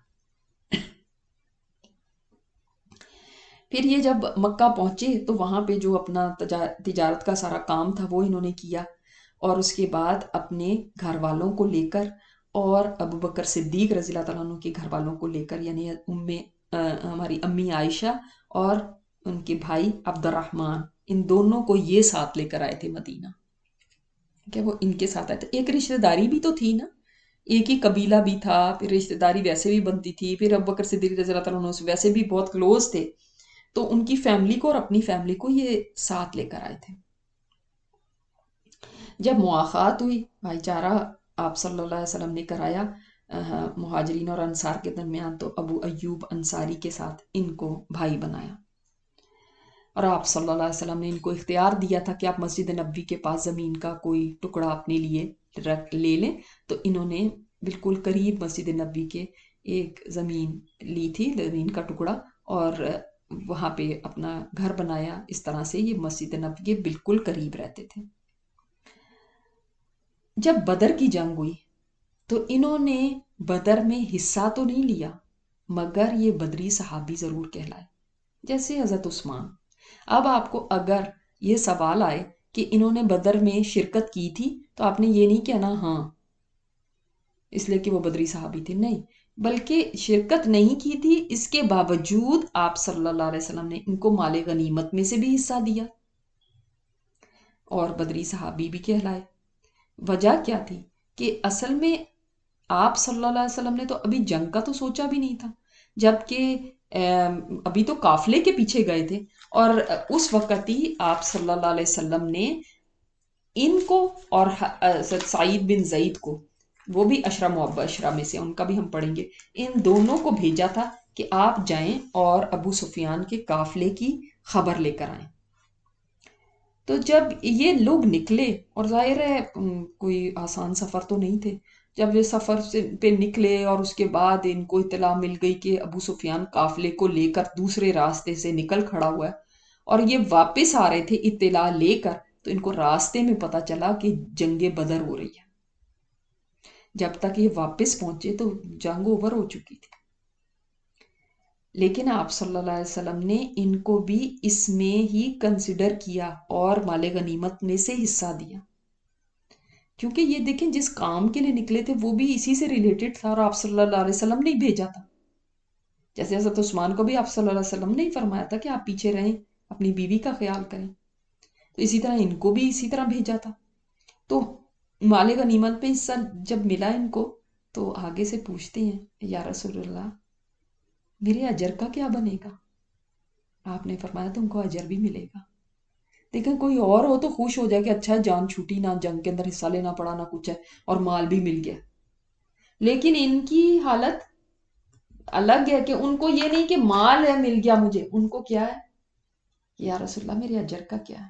پھر یہ جب مکہ پہنچے تو وہاں پہ جو اپنا تجارت کا سارا کام تھا وہ انہوں نے کیا، اور اس کے بعد اپنے گھر والوں کو لے کر، اور ابو بکر صدیق رضی اللہ تعالیٰ عنہ کے گھر والوں کو لے کر، یعنی ہماری امی عائشہ اور ان کے بھائی عبد الرحمن، ان دونوں کو یہ ساتھ لے کر آئے تھے مدینہ، کہ وہ ان کے ساتھ آئے تھے۔ ایک رشتہ داری بھی تو تھی نا، ایک ہی قبیلہ بھی تھا، پھر رشتہ داری ویسے بھی بنتی تھی، پھر ابو بکر صدیق رضی اللہ تعالیٰ عنہ سے ویسے بھی بہت کلوز تھے، تو ان کی فیملی کو اور اپنی فیملی کو یہ ساتھ لے کر آئے تھے۔ جب مواخات ہوئی، بھائی چارہ آپ صلی اللہ علیہ وسلم نے کرایا مہاجرین اور انصار کے درمیان، تو ابو ایوب انصاری کے ساتھ ان کو بھائی بنایا، اور آپ صلی اللہ علیہ وسلم نے ان کو اختیار دیا تھا کہ آپ مسجد نبوی کے پاس زمین کا کوئی ٹکڑا اپنے لیے لے لیں، تو انہوں نے بالکل قریب مسجد نبوی کے ایک زمین لی تھی، زمین کا ٹکڑا، اور وہاں پہ اپنا گھر بنایا۔ اس طرح سے یہ مسجد نبوی کے بالکل قریب رہتے تھے۔ جب بدر کی جنگ ہوئی تو انہوں نے بدر میں حصہ تو نہیں لیا، مگر یہ بدری صحابی ضرور کہلائے، جیسے حضرت عثمان۔ اب آپ کو اگر یہ سوال آئے کہ انہوں نے بدر میں شرکت کی تھی تو آپ نے یہ نہیں کہنا ہاں اس لیے کہ وہ بدری صحابی تھے، نہیں، بلکہ شرکت نہیں کی تھی، اس کے باوجود آپ صلی اللہ علیہ وسلم نے ان کو مال غنیمت میں سے بھی حصہ دیا اور بدری صحابی بھی کہلائے۔ وجہ کیا تھی کہ اصل میں آپ صلی اللہ علیہ وسلم نے تو ابھی جنگ کا تو سوچا بھی نہیں تھا، جبکہ ابھی تو قافلے کے پیچھے گئے تھے، اور اس وقت ہی آپ صلی اللہ علیہ وسلم نے ان کو اور سعید بن زید کو، وہ بھی عشرہ مبشرہ میں سے، ان کا بھی ہم پڑھیں گے، ان دونوں کو بھیجا تھا کہ آپ جائیں اور ابو سفیان کے قافلے کی خبر لے کر آئیں۔ تو جب یہ لوگ نکلے، اور ظاہر ہے کوئی آسان سفر تو نہیں تھے، جب یہ سفر پہ نکلے اور اس کے بعد ان کو اطلاع مل گئی کہ ابو سفیان قافلے کو لے کر دوسرے راستے سے نکل کھڑا ہوا ہے اور یہ واپس آ رہے تھے اطلاع لے کر، تو ان کو راستے میں پتا چلا کہ جنگ بدر ہو رہی ہے۔ جب تک یہ واپس پہنچے تو جنگ اوور ہو چکی تھی، لیکن آپ صلی اللہ علیہ وسلم نے ان کو بھی اس میں ہی کنسیڈر کیا اور مال غنیمت میں سے حصہ دیا، کیونکہ یہ دیکھیں جس کام کے لیے نکلے تھے وہ بھی اسی سے ریلیٹڈ تھا، اور آپ صلی اللہ علیہ وسلم نے ہی بھیجا تھا۔ جیسے حضرت عثمان کو بھی آپ صلی اللہ علیہ وسلم نے ہی فرمایا تھا کہ آپ پیچھے رہیں، اپنی بیوی کا خیال کریں، تو اسی طرح ان کو بھی اسی طرح بھیجا تھا۔ تو مال غنیمت میں حصہ جب ملا ان کو، تو آگے سے پوچھتے ہیں یا رسول اللہ میرے اجر کا کیا بنے گا؟ آپ نے فرمایا تم کو اجر بھی ملے گا۔ دیکھیں کوئی اور ہو تو خوش ہو جائے کہ اچھا ہے جان چھوٹی، نہ جنگ کے اندر حصہ لینا پڑا نہ کچھ ہے، اور مال بھی مل گیا، لیکن ان کی حالت الگ ہے کہ ان کو یہ نہیں کہ مال ہے مل گیا مجھے، ان کو کیا ہے یا رسول اللہ میرے اجر کا کیا ہے؟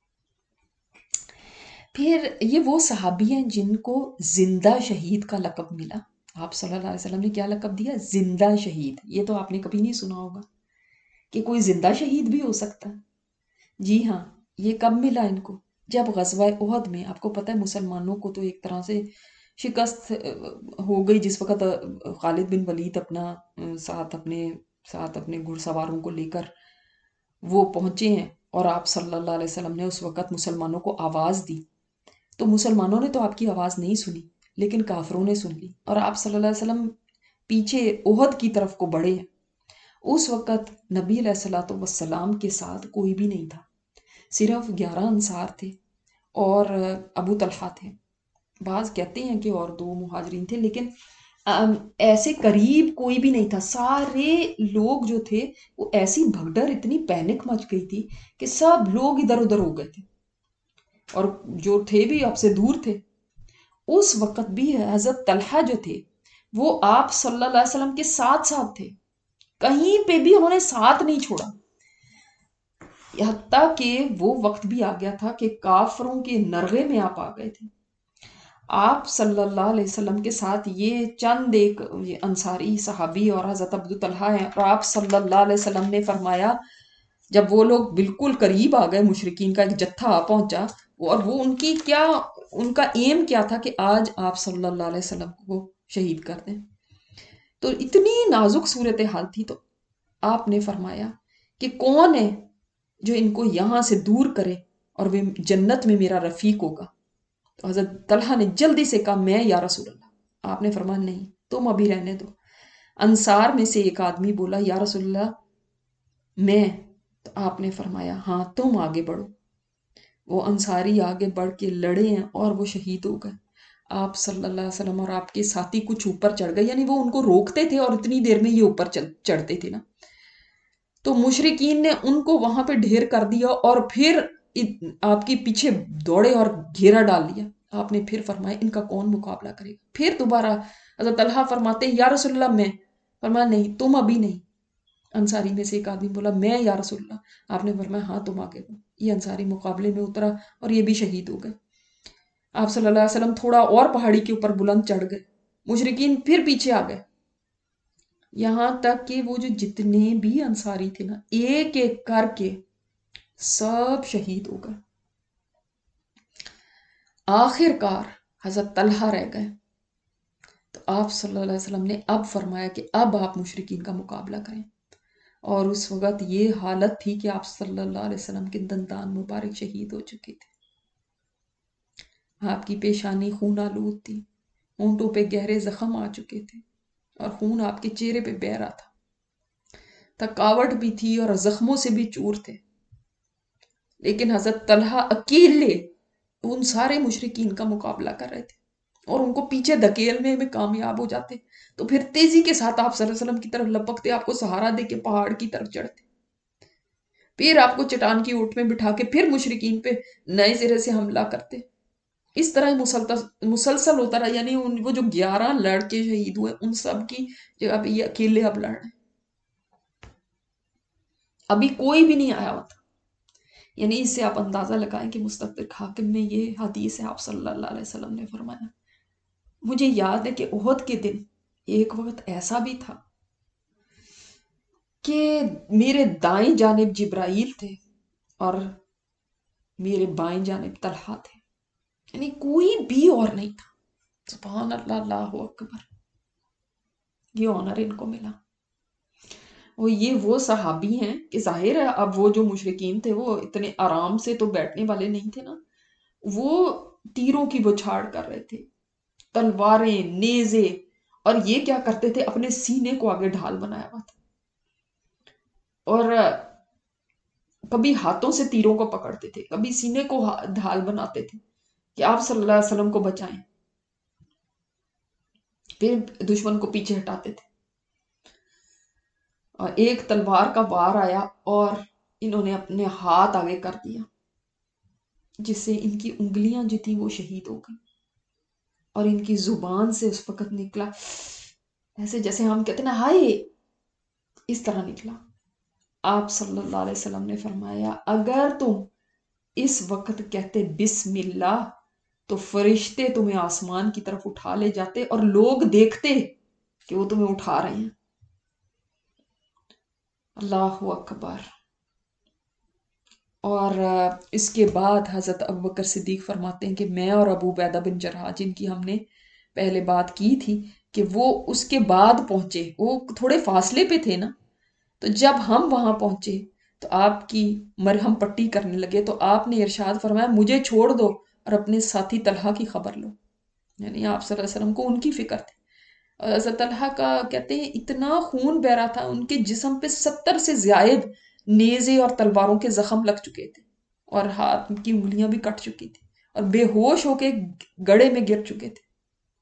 پھر یہ وہ صحابی ہیں جن کو زندہ شہید کا لقب ملا۔ آپ صلی اللہ علیہ وسلم نے کیا لقب دیا؟ زندہ شہید۔ یہ تو آپ نے کبھی نہیں سنا ہوگا کہ کوئی زندہ شہید بھی ہو سکتا ہے۔ جی ہاں، یہ کب ملا ان کو؟ جب غزوہ احد میں، آپ کو پتہ ہے مسلمانوں کو تو ایک طرح سے شکست ہو گئی جس وقت خالد بن ولید ساتھ اپنے گھڑ سواروں کو لے کر وہ پہنچے ہیں، اور آپ صلی اللہ علیہ وسلم نے اس وقت مسلمانوں کو آواز دی، تو مسلمانوں نے تو آپ کی آواز نہیں سنی لیکن کافروں نے سن لی، اور آپ صلی اللہ علیہ وسلم پیچھے احد کی طرف کو بڑھے ہیں۔ اس وقت نبی علیہ الصلوۃ والسلام کے ساتھ کوئی بھی نہیں تھا، صرف 11 انصار تھے اور ابو طلحہ تھے، بعض کہتے ہیں کہ اور 2 مہاجرین تھے، لیکن ایسے قریب کوئی بھی نہیں تھا۔ سارے لوگ جو تھے وہ ایسی بھگدڑ، اتنی پینک مچ گئی تھی کہ سب لوگ ادھر ادھر ہو گئے تھے، اور جو تھے بھی اب سے دور تھے۔ اس وقت بھی حضرت طلحہ جو تھے وہ آپ صلی اللہ علیہ وسلم کے ساتھ ساتھ تھے، کہیں پہ بھی انہوں نے ساتھ نہیں چھوڑا، حتیٰ کہ وہ وقت بھی آ گیا تھا کہ کافروں کے نرغے میں آپ آ گئے تھے۔ آپ صلی اللہ علیہ وسلم کے ساتھ یہ چند ایک انصاری صحابی اور حضرت ابو طلحہ ہیں، اور آپ صلی اللہ علیہ وسلم نے فرمایا جب وہ لوگ بالکل قریب آ گئے، مشرکین کا ایک جتھا آ پہنچا، اور وہ ان کا ایم کیا تھا کہ آج آپ صلی اللہ علیہ وسلم کو شہید کر دیں، تو اتنی نازک صورتحال تھی، تو آپ نے فرمایا کہ کون ہے جو ان کو یہاں سے دور کرے اور وہ جنت میں میرا رفیق ہوگا؟ تو حضرت طلحہ نے جلدی سے کہا میں یا رسول اللہ۔ آپ نے فرمایا نہیں، تم ابھی رہنے دو۔ انصار میں سے ایک آدمی بولا یا رسول اللہ میں، تو آپ نے فرمایا ہاں تم آگے بڑھو۔ وہ انصاری آگے بڑھ کے لڑے ہیں اور وہ شہید ہو گئے۔ آپ صلی اللہ علیہ وسلم اور آپ کے ساتھی کچھ اوپر چڑھ گئے، یعنی وہ ان کو روکتے تھے اور اتنی دیر میں یہ اوپر چڑھتے تھے نا، تو مشرکین نے ان کو وہاں پہ ڈھیر کر دیا اور پھر آپ کے پیچھے دوڑے اور گھیرا ڈال لیا۔ آپ نے پھر فرمایا ان کا کون مقابلہ کرے گا؟ پھر دوبارہ حضرت طلحہ فرماتے ہیں یا رسول اللہ میں، فرمایا نہیں تم ابھی نہیں۔ انصاری میں سے ایک آدمی بولا میں یا رسول اللہ۔ آپ نے فرمایا ہاں تم آگے بڑھو۔ یہ انصاری مقابلے میں اترا اور یہ بھی شہید ہو گئے۔ آپ صلی اللہ علیہ وسلم تھوڑا اور پہاڑی کے اوپر بلند چڑھ گئے، مشرکین پھر پیچھے آ گئے، یہاں تک کہ وہ جو جتنے بھی انصاری تھے نا، ایک ایک کر کے سب شہید ہو گئے۔ آخر کار حضرت طلحہ رہ گئے، تو آپ صلی اللہ علیہ وسلم نے اب فرمایا کہ اب آپ مشرکین کا مقابلہ کریں، اور اس وقت یہ حالت تھی کہ آپ صلی اللہ علیہ وسلم کے دندان مبارک شہید ہو چکے تھے، آپ کی پیشانی خون آلود تھی، ہونٹوں پہ گہرے زخم آ چکے تھے اور خون آپ کے چہرے پہ بہہ رہا تھا، تھکاوٹ بھی تھی اور زخموں سے بھی چور تھے، لیکن حضرت طلحہ اکیلے ان سارے مشرکین کا مقابلہ کر رہے تھے، اور ان کو پیچھے دھکیلنے میں کامیاب ہو جاتے، تو پھر تیزی کے ساتھ آپ صلی اللہ علیہ وسلم کی طرف لپکتے، آپ کو سہارا دے کے پہاڑ کی طرف چڑھتے، پھر آپ کو چٹان کی اوٹ میں بٹھا کے پھر مشرکین پہ نئے سرے سے حملہ کرتے۔ اس طرح مسلسل ہوتا رہا، یعنی وہ جو 11 لڑکے شہید ہوئے ان سب کی جگہ پہ یہ اکیلے اب لڑ رہے ہیں، ابھی کوئی بھی نہیں آیا ہوتا۔ یعنی اس سے آپ اندازہ لگائیں کہ مستدرک حاکم میں یہ حدیث ہے، آپ صلی اللہ علیہ وسلم نے فرمایا، مجھے یاد ہے کہ احد کے دن ایک وقت ایسا بھی تھا کہ میرے دائیں جانب جبرائیل تھے اور میرے بائیں جانب طلحہ تھے، یعنی کوئی بھی اور نہیں تھا۔ سبحان اللہ، اللہ اکبر، یہ آنر ان کو ملا۔ وہ صحابی ہیں کہ ظاہر ہے اب وہ جو مشرکین تھے وہ اتنے آرام سے تو بیٹھنے والے نہیں تھے نا، وہ تیروں کی بچھاڑ کر رہے تھے، تلواریں، نیزے، اور یہ کیا کرتے تھے، اپنے سینے کو آگے ڈھال بنایا ہوا تھا، اور کبھی ہاتھوں سے تیروں کو پکڑتے تھے، کبھی سینے کو ڈھال بناتے تھے کہ آپ صلی اللہ علیہ وسلم کو بچائیں، پھر دشمن کو پیچھے ہٹاتے تھے۔ اور ایک تلوار کا وار آیا اور انہوں نے اپنے ہاتھ آگے کر دیا، جس سے ان کی انگلیاں جو تھی وہ شہید ہو گئی، اور ان کی زبان سے اس وقت نکلا ایسے جیسے ہم کہتے ہیں نا ہائے، اس طرح نکلا۔ آپ صلی اللہ علیہ وسلم نے فرمایا اگر تم اس وقت کہتے بسم اللہ تو فرشتے تمہیں آسمان کی طرف اٹھا لے جاتے اور لوگ دیکھتے کہ وہ تمہیں اٹھا رہے ہیں۔ اللہ اکبر۔ اور اس کے بعد حضرت ابوبکر صدیق فرماتے ہیں کہ میں اور ابو عبیدہ بن جراح، جن کی ہم نے پہلے بات کی تھی کہ وہ اس کے بعد پہنچے، وہ تھوڑے فاصلے پہ تھے نا، تو جب ہم وہاں پہنچے تو آپ کی مرہم پٹی کرنے لگے تو آپ نے ارشاد فرمایا مجھے چھوڑ دو اور اپنے ساتھی طلحہ کی خبر لو، یعنی آپ صلی اللہ علیہ وسلم کو ان کی فکر تھی۔ اور حضرت طلحہ کا کہتے ہیں اتنا خون بہ رہا تھا، ان کے جسم پہ 70 سے زائد نیزے اور تلواروں کے زخم لگ چکے تھے، اور ہاتھ کی انگلیاں بھی کٹ چکی تھی، اور بے ہوش ہو کے گڑھے میں گر چکے تھے۔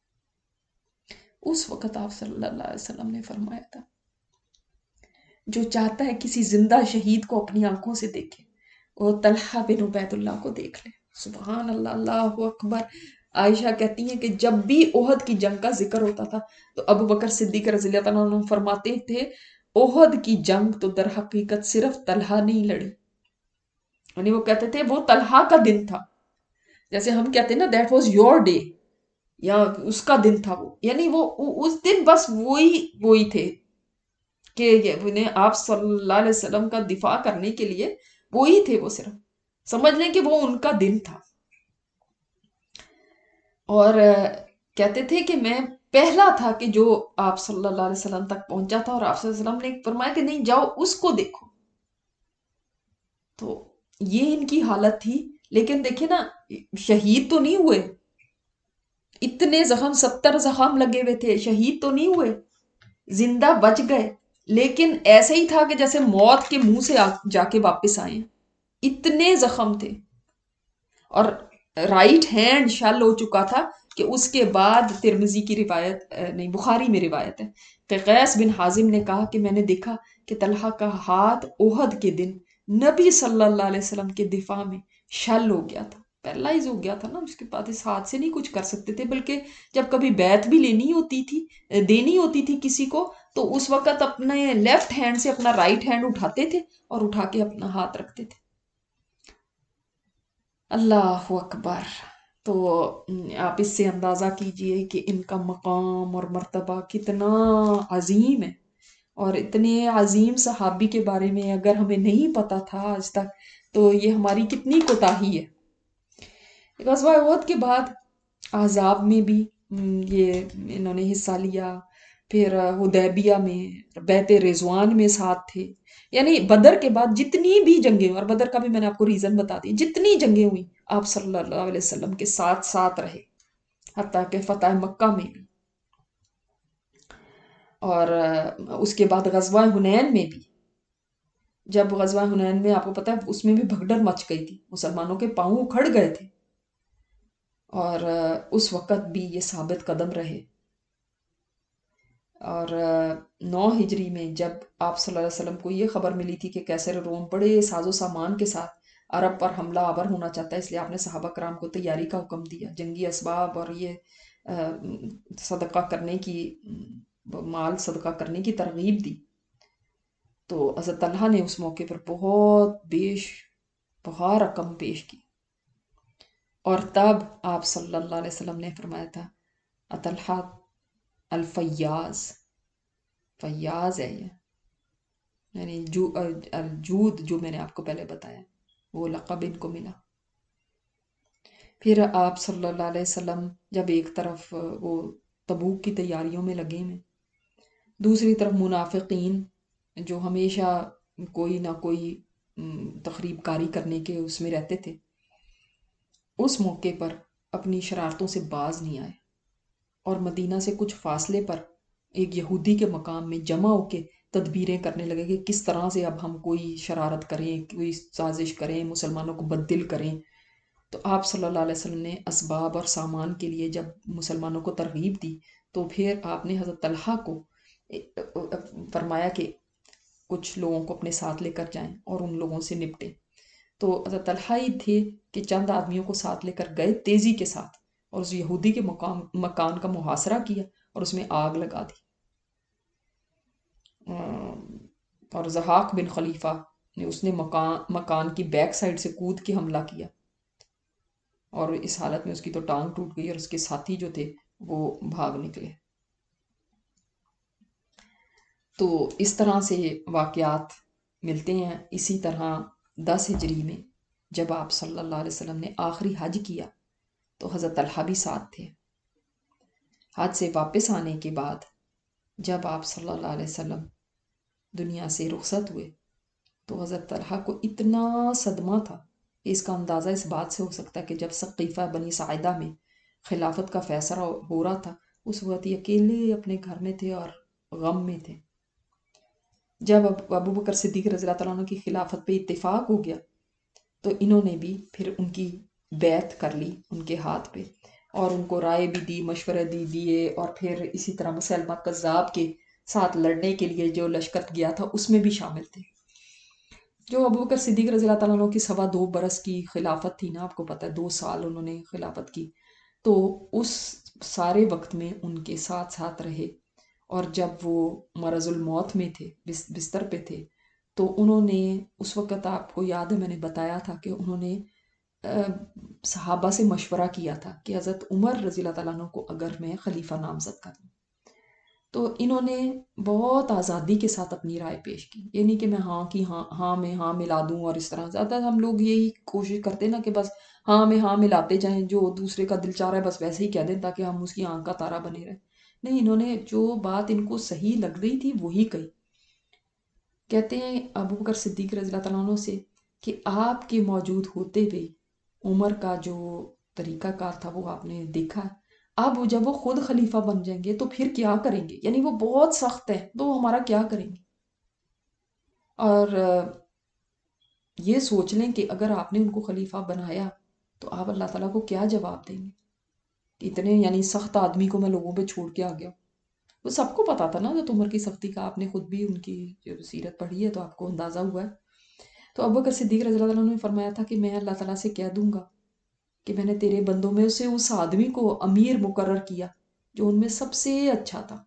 اس وقت آپ صلی اللہ علیہ وسلم نے فرمایا تھا جو چاہتا ہے کسی زندہ شہید کو اپنی آنکھوں سے دیکھے وہ طلحہ بن عبید اللہ کو دیکھ لے۔ سبحان اللہ، اللہ اکبر۔ عائشہ کہتی ہیں کہ جب بھی احد کی جنگ کا ذکر ہوتا تھا تو ابو بکر صدیق رضی اللہ عنہ فرماتے تھے احد کی جنگ تو در حقیقت صرف طلحہ نہیں لڑی، یعنی وہ کہتے تھے وہ طلحہ کا دن تھا، جیسے ہم کہتے ہیں نا دیٹ واز یور ڈے، یا اس کا دن تھا وہ، یعنی وہ اس دن بس وہی تھے کہ انہیں آپ صلی اللہ علیہ وسلم کا دفاع کرنے کے لیے وہی تھے، وہ صرف سمجھ لیں کہ وہ ان کا دن تھا۔ اور کہتے تھے کہ میں پہلا تھا کہ جو آپ صلی اللہ علیہ وسلم تک پہنچا تھا، اور آپ صلی اللہ علیہ وسلم نے فرمایا کہ نہیں جاؤ اس کو دیکھو۔ تو یہ ان کی حالت تھی، لیکن دیکھیں نا شہید تو نہیں ہوئے، اتنے زخم 70 زخم لگے ہوئے تھے، شہید تو نہیں ہوئے، زندہ بچ گئے، لیکن ایسے ہی تھا کہ جیسے موت کے منہ سے جا کے واپس آئے، اتنے زخم تھے، اور رائٹ ہینڈ شل ہو چکا تھا کہ اس کے بعد ترمذی کی روایت نہیں بخاری میں روایت ہے کہ قیس بن حازم نے کہا کہ میں نے دیکھا کہ طلحہ کا ہاتھ احد کے دن نبی صلی اللہ علیہ وسلم کے دفاع میں شل ہو گیا تھا، پیرالائز ہو گیا تھا نا، اس کے بعد اس ہاتھ سے نہیں کچھ کر سکتے تھے، بلکہ جب کبھی بیعت بھی لینی ہوتی تھی، دینی ہوتی تھی کسی کو، تو اس وقت اپنے لیفٹ ہینڈ سے اپنا رائٹ ہینڈ اٹھاتے تھے اور اٹھا کے اپنا ہاتھ رکھتے تھے۔ اللہ اکبر۔ تو آپ اس سے اندازہ کیجئے کہ ان کا مقام اور مرتبہ کتنا عظیم ہے، اور اتنے عظیم صحابی کے بارے میں اگر ہمیں نہیں پتا تھا آج تک تو یہ ہماری کتنی کوتاہی ہے۔ غزوہ احد کے بعد احزاب میں بھی یہ انہوں نے حصہ لیا، پھر حدیبیہ میں بیعت رضوان میں ساتھ تھے، یعنی بدر کے بعد جتنی بھی جنگیں، اور بدر کا بھی میں نے آپ کو ریزن بتا دی، جتنی جنگیں ہوئی آپ صلی اللہ علیہ وسلم کے ساتھ ساتھ رہے، حتیٰ کہ فتح مکہ میں بھی، اور اس کے بعد غزوہ حنین میں بھی، جب غزوہ حنین میں آپ کو پتا ہے اس میں بھی بھگدڑ مچ گئی تھی، مسلمانوں کے پاؤں اکھڑ گئے تھے، اور اس وقت بھی یہ ثابت قدم رہے. اور 9 ہجری میں جب آپ صلی اللہ علیہ وسلم کو یہ خبر ملی تھی کہ کیسر روم بڑے ساز و سامان کے ساتھ عرب پر حملہ آور ہونا چاہتا ہے، اس لیے آپ نے صحابہ کرام کو تیاری کا حکم دیا، جنگی اسباب اور یہ صدقہ کرنے کی، مال صدقہ کرنے کی ترغیب دی. تو حضرت طلحہ نے اس موقع پر بہت رقم پیش کی. اور تب آپ صلی اللہ علیہ وسلم نے فرمایا تھا طلحہ الفیاض، فیاض ہے یہ، یعنی الجود جو میں نے آپ کو پہلے بتایا وہ لقب ان کو ملا. پھر آپ صلی اللہ علیہ وسلم جب ایک طرف وہ تبوک کی تیاریوں میں لگے ہیں، دوسری طرف منافقین جو ہمیشہ کوئی نہ کوئی تخریب کاری کرنے کے اس میں رہتے تھے، اس موقع پر اپنی شرارتوں سے باز نہیں آئے اور مدینہ سے کچھ فاصلے پر ایک یہودی کے مقام میں جمع ہو کے تدبیریں کرنے لگے کہ کس طرح سے اب ہم کوئی شرارت کریں، کوئی سازش کریں، مسلمانوں کو بددل کریں. تو آپ صلی اللہ علیہ وسلم نے اسباب اور سامان کے لیے جب مسلمانوں کو ترغیب دی تو پھر آپ نے حضرت طلحہ کو فرمایا کہ کچھ لوگوں کو اپنے ساتھ لے کر جائیں اور ان لوگوں سے نپٹیں. تو حضرت طلحہ ہی تھے کہ چند آدمیوں کو ساتھ لے کر گئے تیزی کے ساتھ اور اس یہودی کے مکان کا محاصرہ کیا اور اس میں آگ لگا دی. اور زحاق بن خلیفہ نے اس نے مکان کی بیک سائڈ سے کود کے حملہ کیا اور اس حالت میں اس کی تو ٹانگ ٹوٹ گئی اور اس کے ساتھی جو تھے وہ بھاگ نکلے. تو اس طرح سے واقعات ملتے ہیں. اسی طرح 10 ہجری میں جب آپ صلی اللہ علیہ وسلم نے آخری حج کیا تو حضرت طلحہ بھی ساتھ تھے. حج سے واپس آنے کے بعد جب آپ صلی اللہ علیہ وسلم دنیا سے رخصت ہوئے تو حضرت طلحہ کو اتنا صدمہ تھا کہ اس کا اندازہ اس بات سے ہو سکتا ہے کہ جب ثقیفہ بنی ساعدہ میں خلافت کا فیصلہ ہو رہا تھا اس وقت یہ اکیلے اپنے گھر میں تھے اور غم میں تھے. جب ابو بکر صدیق رضی اللہ تعالیٰ عنہ کی خلافت پہ اتفاق ہو گیا تو انہوں نے بھی پھر ان کی بیعت کر لی ان کے ہاتھ پہ اور ان کو رائے بھی دی، مشورے دیے اور پھر اسی طرح مسلمہ کذاب کے ساتھ لڑنے کے لیے جو لشکر گیا تھا اس میں بھی شامل تھے. جو ابو بکر صدیق رضی اللہ تعالیٰ عنہ کی 2.25 برس کی خلافت تھی نا، آپ کو پتہ ہے 2 سال انہوں نے خلافت کی، تو اس سارے وقت میں ان کے ساتھ ساتھ رہے. اور جب وہ مرض الموت میں تھے، بستر پہ تھے، تو انہوں نے اس وقت آپ کو یاد ہے میں نے بتایا تھا کہ انہوں نے صحابہ سے مشورہ کیا تھا کہ حضرت عمر رضی اللہ تعالیٰ عنہ کو اگر میں خلیفہ نامزد کر دوں. تو انہوں نے بہت آزادی کے ساتھ اپنی رائے پیش کی، یہ نہیں کہ میں ہاں کی ہاں میں ہاں ملا دوں. اور اس طرح زیادہ ہم لوگ یہی کوشش کرتے نا کہ بس ہاں میں ہاں ملاتے جائیں، جو دوسرے کا دل چاہ رہا ہے بس ویسے ہی کہہ دیں تاکہ ہم اس کی آنکھ کا تارا بنے رہے. نہیں، انہوں نے جو بات ان کو صحیح لگ رہی تھی وہی کہی. کہتے ہیں ابو بکر صدیق رضی اللہ تعالیٰ عنہ سے کہ آپ کے موجود ہوتے ہوئے عمر کا جو طریقہ کار تھا وہ آپ نے دیکھا ہے، اب جب وہ خود خلیفہ بن جائیں گے تو پھر کیا کریں گے، یعنی وہ بہت سخت ہے تو وہ ہمارا کیا کریں گے. اور یہ سوچ لیں کہ اگر آپ نے ان کو خلیفہ بنایا تو آپ اللہ تعالیٰ کو کیا جواب دیں گے. اتنے یعنی سخت آدمی کو میں لوگوں پہ چھوڑ کے آ گیا. وہ سب کو پتا تھا نا جو عمر کی سختی کا، آپ نے خود بھی ان کی جو سیرت پڑھی ہے تو آپ کو اندازہ ہوا ہے. تو ابو بکر صدیق رضی اللہ عنہ نے فرمایا تھا کہ میں اللہ تعالیٰ سے کہہ دوں گا کہ میں نے تیرے بندوں میں سے اس آدمی کو امیر مقرر کیا جو ان میں سب سے اچھا تھا.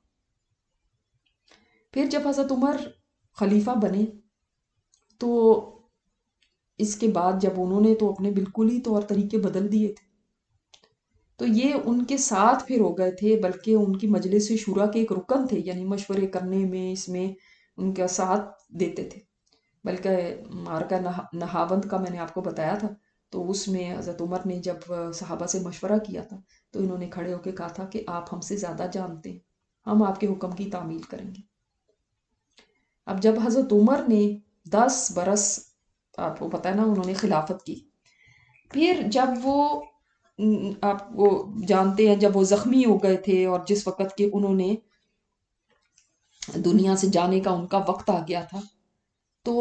پھر جب حضرت عمر خلیفہ بنے تو اس کے بعد جب انہوں نے تو اپنے بالکل ہی طور طریقے بدل دیے تھے، تو یہ ان کے ساتھ پھر ہو گئے تھے، بلکہ ان کی مجلس شورا کے ایک رکن تھے، یعنی مشورے کرنے میں اس میں ان کا ساتھ دیتے تھے. بلکہ مارکہ نہاوند کا میں نے آپ کو بتایا تھا، تو اس میں حضرت عمر نے جب صحابہ سے مشورہ کیا تھا تو انہوں نے کھڑے ہو کے کہا تھا کہ آپ ہم سے زیادہ جانتے ہیں، ہم آپ کے حکم کی تعمیل کریں گے. اب جب حضرت عمر نے 10 برس، آپ کو پتہ ہے نا، انہوں نے خلافت کی، پھر جب وہ آپ وہ جانتے ہیں جب وہ زخمی ہو گئے تھے اور جس وقت کے انہوں نے دنیا سے جانے کا ان کا وقت آ گیا تھا، تو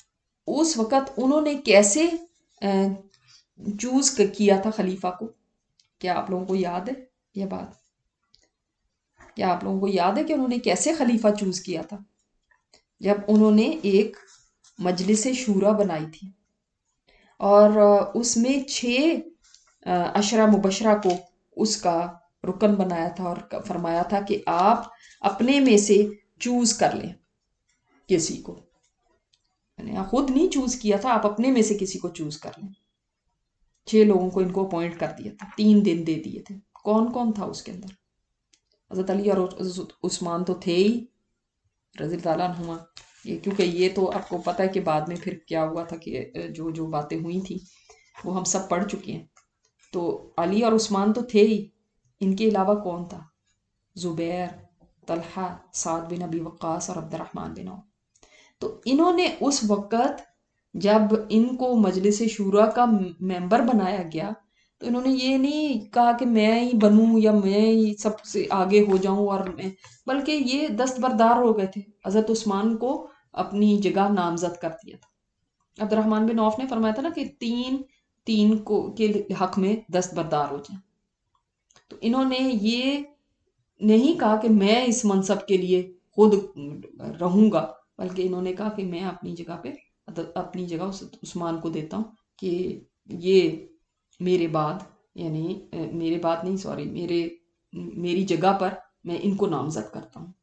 اس وقت انہوں نے کیسے چوز کیا تھا خلیفہ کو. کیا آپ لوگوں کو یاد ہے یہ بات؟ کیا آپ لوگوں کو یاد ہے کہ انہوں نے کیسے خلیفہ چوز کیا تھا؟ جب انہوں نے ایک مجلس شورا بنائی تھی اور اس میں 6 عشرہ مبشرہ کو اس کا رکن بنایا تھا اور فرمایا تھا کہ آپ اپنے میں سے چوز کر لیں کسی کو. یعنی خود نہیں چوز کیا تھا، آپ اپنے میں سے کسی کو چوز کر لیں. 6 لوگوں کو ان کو اپوائنٹ کر دیا تھا، 3 دن دے دیے تھے. کون کون تھا اس کے اندر؟ حضرت علی اور حضرت عثمان تو تھے ہی رضی اللہ عنہما. یہ کیونکہ یہ تو آپ کو پتہ ہے کہ بعد میں پھر کیا ہوا تھا کہ جو باتیں ہوئی تھیں وہ ہم سب پڑھ چکے ہیں. تو علی اور عثمان تو تھے ہی، ان کے علاوہ کون تھا؟ زبیر، طلحہ، سعد بن ابی وقاص اور عبد الرحمن بن عوف. تو انہوں نے اس وقت جب ان کو مجلس شورا کا ممبر بنایا گیا تو انہوں نے یہ نہیں کہا کہ میں ہی بنوں یا میں ہی سب سے آگے ہو جاؤں اور میں، بلکہ یہ دستبردار ہو گئے تھے. حضرت عثمان کو اپنی جگہ نامزد کر دیا تھا. عبد الرحمن بن عوف نے فرمایا تھا نا کہ تین کو کے حق میں دستبردار ہو جائیں. تو انہوں نے یہ نہیں کہا کہ میں اس منصب کے لیے خود رہوں گا، بلکہ انہوں نے کہا کہ میں اپنی جگہ عثمان کو دیتا ہوں کہ یہ میرے بعد، یعنی میرے بعد نہیں، سوری، میری جگہ پر میں ان کو نامزد کرتا ہوں.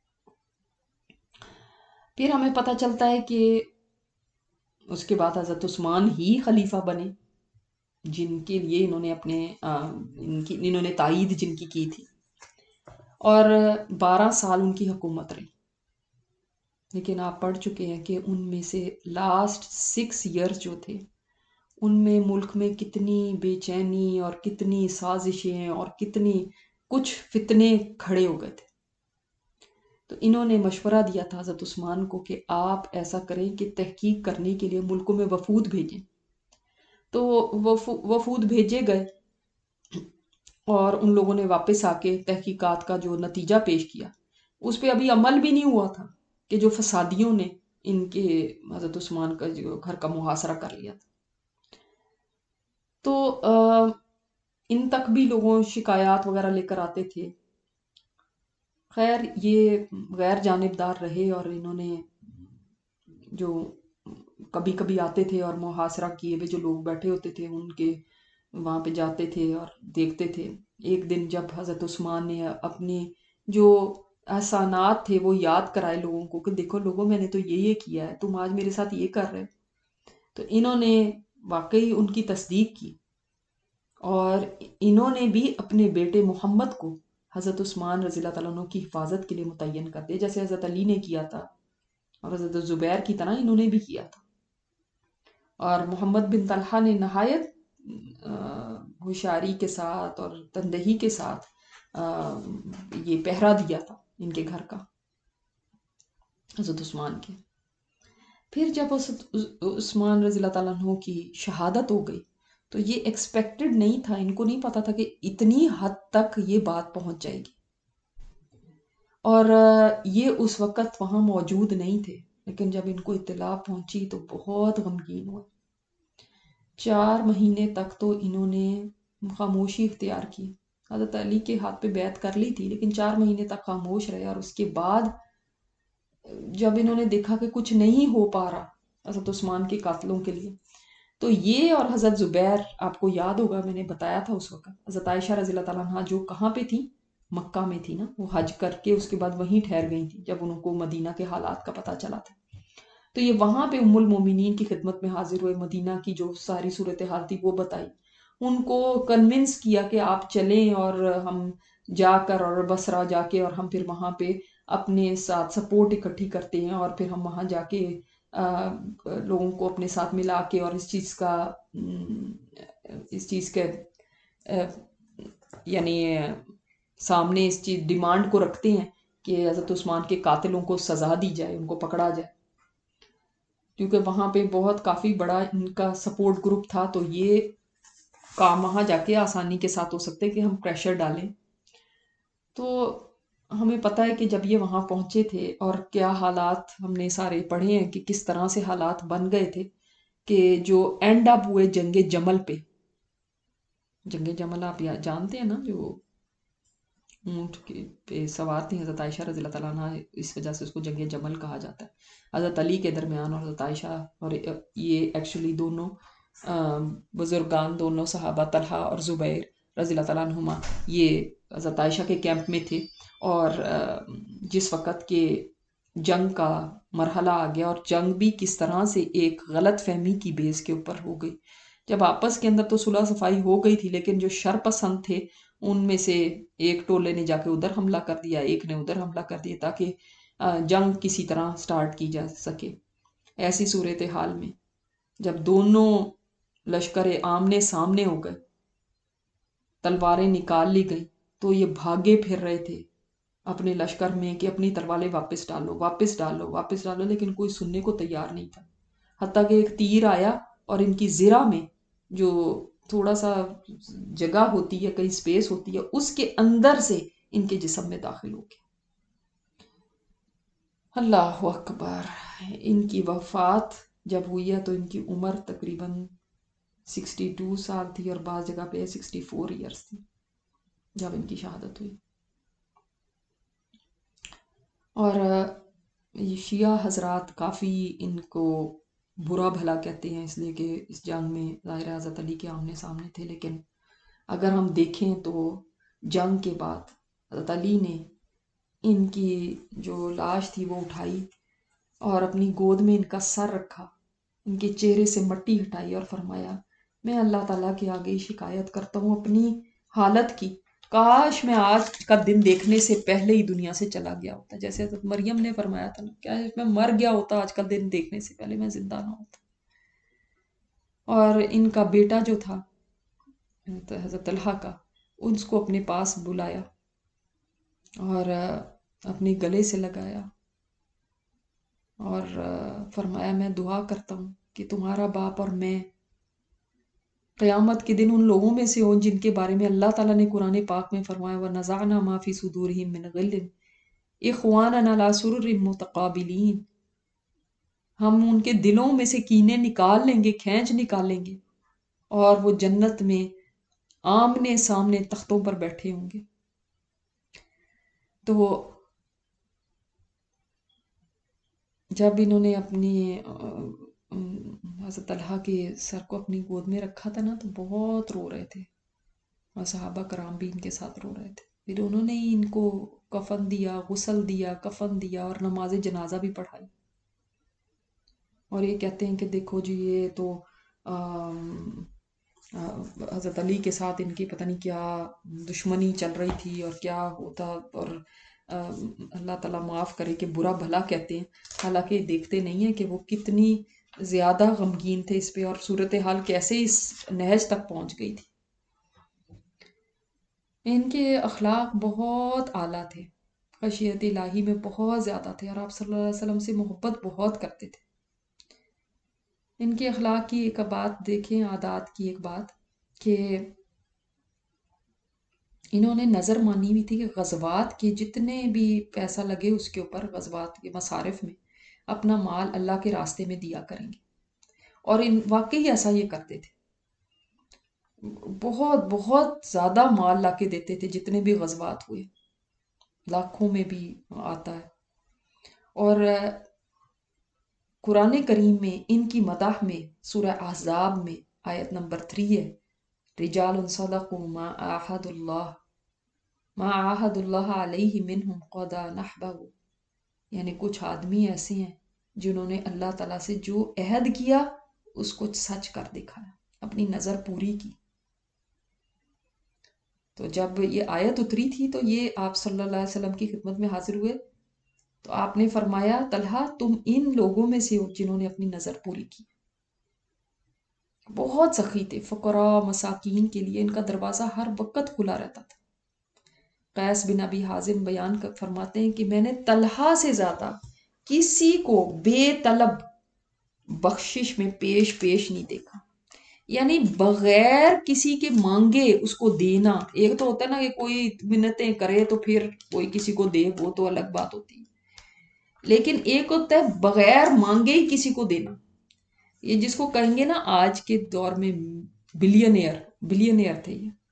پھر ہمیں پتہ چلتا ہے کہ اس کے بعد حضرت عثمان ہی خلیفہ بنے جن کے لیے انہوں نے تائید جن کی تھی، اور 12 سال ان کی حکومت رہی. لیکن آپ پڑھ چکے ہیں کہ ان میں سے لاسٹ 6 ایئرز جو تھے ان میں ملک میں کتنی بے چینی اور کتنی سازشیں اور کتنی کچھ فتنے کھڑے ہو گئے تھے. تو انہوں نے مشورہ دیا تھا حضرت عثمان کو کہ آپ ایسا کریں کہ تحقیق کرنے کے لیے ملکوں میں وفود بھیجیں. تو وفود بھیجے گئے اور ان لوگوں نے واپس آ کے تحقیقات کا جو نتیجہ پیش کیا اس پہ ابھی عمل بھی نہیں ہوا تھا کہ جو فسادیوں نے ان کے حضرت عثمان کا جو گھر کا محاصرہ کر لیا تھا. تو ان تک بھی لوگوں شکایات وغیرہ لے کر آتے تھے. خیر یہ غیر جانبدار رہے اور انہوں نے جو کبھی کبھی آتے تھے اور محاصرہ کیے ہوئے جو لوگ بیٹھے ہوتے تھے ان کے وہاں پہ جاتے تھے اور دیکھتے تھے. ایک دن جب حضرت عثمان نے اپنے جو احسانات تھے وہ یاد کرائے لوگوں کو کہ دیکھو لوگوں میں نے تو یہ کیا ہے، تم آج میرے ساتھ یہ کر رہے. تو انہوں نے واقعی ان کی تصدیق کی اور انہوں نے بھی اپنے بیٹے محمد کو حضرت عثمان رضی اللہ تعالیٰ عنہ کی حفاظت کے لیے متعین کر دیا، جیسے حضرت علی نے کیا تھا اور حضرت زبیر کی طرح انہوں نے بھی کیا تھا. اور محمد بن طلحہ نے نہایت ہوشیاری کے ساتھ اور تندہی کے ساتھ یہ پہرا دیا تھا ان کے گھر کا، حضرت عثمان کے. پھر جب عثمان رضی اللہ تعالیٰ عنہ کی شہادت ہو گئی تو یہ ایکسپیکٹڈ نہیں تھا، ان کو نہیں پتا تھا کہ اتنی حد تک یہ بات پہنچ جائے گی. اور یہ اس وقت وہاں موجود نہیں تھے، لیکن جب ان کو اطلاع پہنچی تو بہت غمگین ہوئے. 4 مہینے تک تو انہوں نے خاموشی اختیار کی. حضرت علی کے ہاتھ پہ بیعت کر لی تھی لیکن 4 مہینے تک خاموش رہے. اور اس کے بعد جب انہوں نے دیکھا کہ کچھ نہیں ہو پا رہا حضرت عثمان کے قاتلوں کے لیے، تو یہ اور حضرت زبیر، آپ کو یاد ہوگا میں نے بتایا تھا اس وقت حضرت عائشہ رضی اللہ تعالیٰ عنہ جو کہاں پہ تھی، مکہ میں تھی نا، وہ حج کر کے اس کے بعد وہیں ٹھہر گئی تھی جب ان کو مدینہ کے حالات کا پتہ چلا تھا. تو یہ وہاں پہ ام المومنین کی خدمت میں حاضر ہوئے، مدینہ کی جو ساری صورتحال تھی وہ بتائی، ان کو کنونس کیا کہ آپ چلیں اور ہم جا کر اور بصرہ جا کے اور ہم پھر وہاں پہ اپنے ساتھ سپورٹ اکٹھی کرتے ہیں اور پھر ہم وہاں جا کے لوگوں کو اپنے ساتھ ملا کے اور اس چیز کے یعنی سامنے اس چیز ڈیمانڈ کو رکھتے ہیں کہ حضرت عثمان کے قاتلوں کو سزا دی جائے، ان کو پکڑا جائے، کیونکہ وہاں پہ بہت کافی بڑا ان کا سپورٹ گروپ تھا. تو یہ کام وہاں جا کے آسانی کے ساتھ ہو سکتے کہ ہم پریشر ڈالیں. تو ہمیں پتہ ہے کہ جب یہ وہاں پہنچے تھے اور کیا حالات ہم نے سارے پڑھے ہیں کہ کس طرح سے حالات بن گئے تھے کہ جو اینڈ اپ ہوئے جنگ جمل پہ، جنگ جمل آپ جانتے ہیں نا، جو اونٹ پہ سوار تھی حضرت عائشہ رضی اللہ تعالیٰ عنہ، اس وجہ سے اس کو جنگ جمل کہا جاتا ہے، حضرت علی کے درمیان اور حضرت عائشہ، اور یہ ایکچولی دونوں بزرگان، دونوں صحابہ طلحہ اور زبیر رضی اللہ تعالیٰ عنہما، یہ حضرت عائشہ کے کیمپ میں تھے، اور جس وقت کے جنگ کا مرحلہ آ گیا، اور جنگ بھی کس طرح سے ایک غلط فہمی کی بیس کے اوپر ہو گئی، جب آپس کے اندر تو صلح صفائی ہو گئی تھی، لیکن جو شر پسند تھے ان میں سے ایک ٹولے نے جا کے ادھر حملہ کر دیا، ایک نے ادھر حملہ کر دیا، تاکہ جنگ کسی طرح سٹارٹ کی جا سکے۔ ایسی صورتحال میں جب دونوں لشکر آمنے سامنے ہو گئے، تلواریں نکال لی گئی، تو یہ بھاگے پھر رہے تھے اپنے لشکر میں کہ اپنی تلواریں واپس ڈالو، واپس ڈالو، واپس ڈالو، لیکن کوئی سننے کو تیار نہیں تھا، حتیٰ کہ ایک تیر آیا اور ان کی زرہ میں جو تھوڑا سا جگہ ہوتی ہے، کہیں سپیس ہوتی ہے، اس کے اندر سے ان کے جسم میں داخل ہو گیا۔ اللہ اکبر! ان کی وفات جب ہوئی ہے تو ان کی عمر تقریباً 62 سال تھی، اور بعض جگہ پہ 64 ایئرس تھی جب ان کی شہادت ہوئی۔ اور یہ شیعہ حضرات کافی ان کو برا بھلا کہتے ہیں، اس لیے کہ اس جنگ میں ظاہر حضرت علی کے آمنے سامنے تھے، لیکن اگر ہم دیکھیں تو جنگ کے بعد حضرت علی نے ان کی جو لاش تھی وہ اٹھائی اور اپنی گود میں ان کا سر رکھا، ان کے چہرے سے مٹی ہٹائی اور فرمایا، میں اللہ تعالیٰ کے آگے شکایت کرتا ہوں اپنی حالت کی، کاش میں آج کا دن دیکھنے سے پہلے ہی دنیا سے چلا گیا ہوتا، جیسے حضرت مریم نے فرمایا تھا نا، کیا میں مر گیا ہوتا آج کا دن دیکھنے سے پہلے، میں زندہ نہ ہوتا۔ اور ان کا بیٹا جو تھا حضرت طلحہ کا، اس کو اپنے پاس بلایا اور اپنے گلے سے لگایا اور فرمایا، میں دعا کرتا ہوں کہ تمہارا باپ اور میں قیامت کے دن ان لوگوں میں سے ہوں جن کے بارے میں اللہ تعالیٰ نے قرآن پاک میں فرمایا، وَنَزَعْنَا مَا فِي صُدُورِهِم مِّنْ غِلٍّ إِخْوَانًا عَلَىٰ سُرُرٍ مُتَقَابِلِينَ، ہم ان کے دلوں میں سے کینے نکال لیں گے، کھینچ نکالیں گے، اور وہ جنت میں آمنے سامنے تختوں پر بیٹھے ہوں گے۔ تو جب انہوں نے اپنی حضرت طلحہ کے سر کو اپنی گود میں رکھا تھا نا، تو بہت رو رہے تھے، اور صحابہ کرام بھی ان کے ساتھ رو رہے تھے۔ پھر انہوں نے ان کو کفن دیا، غسل دیا، کفن دیا، اور نماز جنازہ بھی پڑھائی، اور یہ کہتے ہیں کہ دیکھو جی، یہ تو حضرت علی کے ساتھ ان کی پتہ نہیں کیا دشمنی چل رہی تھی اور کیا ہوتا، اور اللہ تعالیٰ معاف کرے کہ برا بھلا کہتے ہیں، حالانکہ دیکھتے نہیں ہیں کہ وہ کتنی زیادہ غمگین تھے اس پہ، اور صورتحال کیسے اس نہج تک پہنچ گئی تھی۔ ان کے اخلاق بہت اعلیٰ تھے، خشیت الہی میں بہت زیادہ تھے، اور آپ صلی اللہ علیہ وسلم سے محبت بہت کرتے تھے۔ ان کے اخلاق کی ایک بات دیکھیں، عادات کی ایک بات، کہ انہوں نے نظر مانی ہوئی تھی کہ غزوات کے جتنے بھی پیسہ لگے اس کے اوپر، غزوات کے مصارف میں اپنا مال اللہ کے راستے میں دیا کریں گے، اور ان واقعی ایسا یہ کرتے تھے، بہت بہت زیادہ مال لا کے دیتے تھے، جتنے بھی غزوات ہوئے لاکھوں میں بھی آتا ہے۔ اور قرآن کریم میں ان کی مدح میں سورہ احزاب میں آیت نمبر 3 ہے، رجال صدقوا ما عاہد اللہ علیہ منہم قضا نحبہ، یعنی کچھ آدمی ایسے ہیں جنہوں نے اللہ تعالیٰ سے جو عہد کیا اس کو سچ کر دکھایا، اپنی نظر پوری کی۔ تو جب یہ آیت اتری تھی تو یہ آپ صلی اللہ علیہ وسلم کی خدمت میں حاضر ہوئے، تو آپ نے فرمایا، طلحہ تم ان لوگوں میں سے ہو جنہوں نے اپنی نظر پوری کی۔ بہت سخی تھے، فقراء مساکین کے لیے ان کا دروازہ ہر وقت کھلا رہتا تھا۔ قیس بن ابی حازم بیان فرماتے ہیں کہ میں نے طلحہ سے زیادہ کسی کو بے طلب بخشش میں پیش نہیں دیکھا، یعنی بغیر کسی کے مانگے اس کو دینا۔ ایک تو ہوتا ہے نا کہ کوئی منتیں کرے تو پھر کوئی کسی کو دے، وہ تو الگ بات ہوتی ہے، لیکن ایک ہوتا ہے بغیر مانگے ہی کسی کو دینا، یہ جس کو کہیں گے نا آج کے دور میں بلینئر تھے یہ،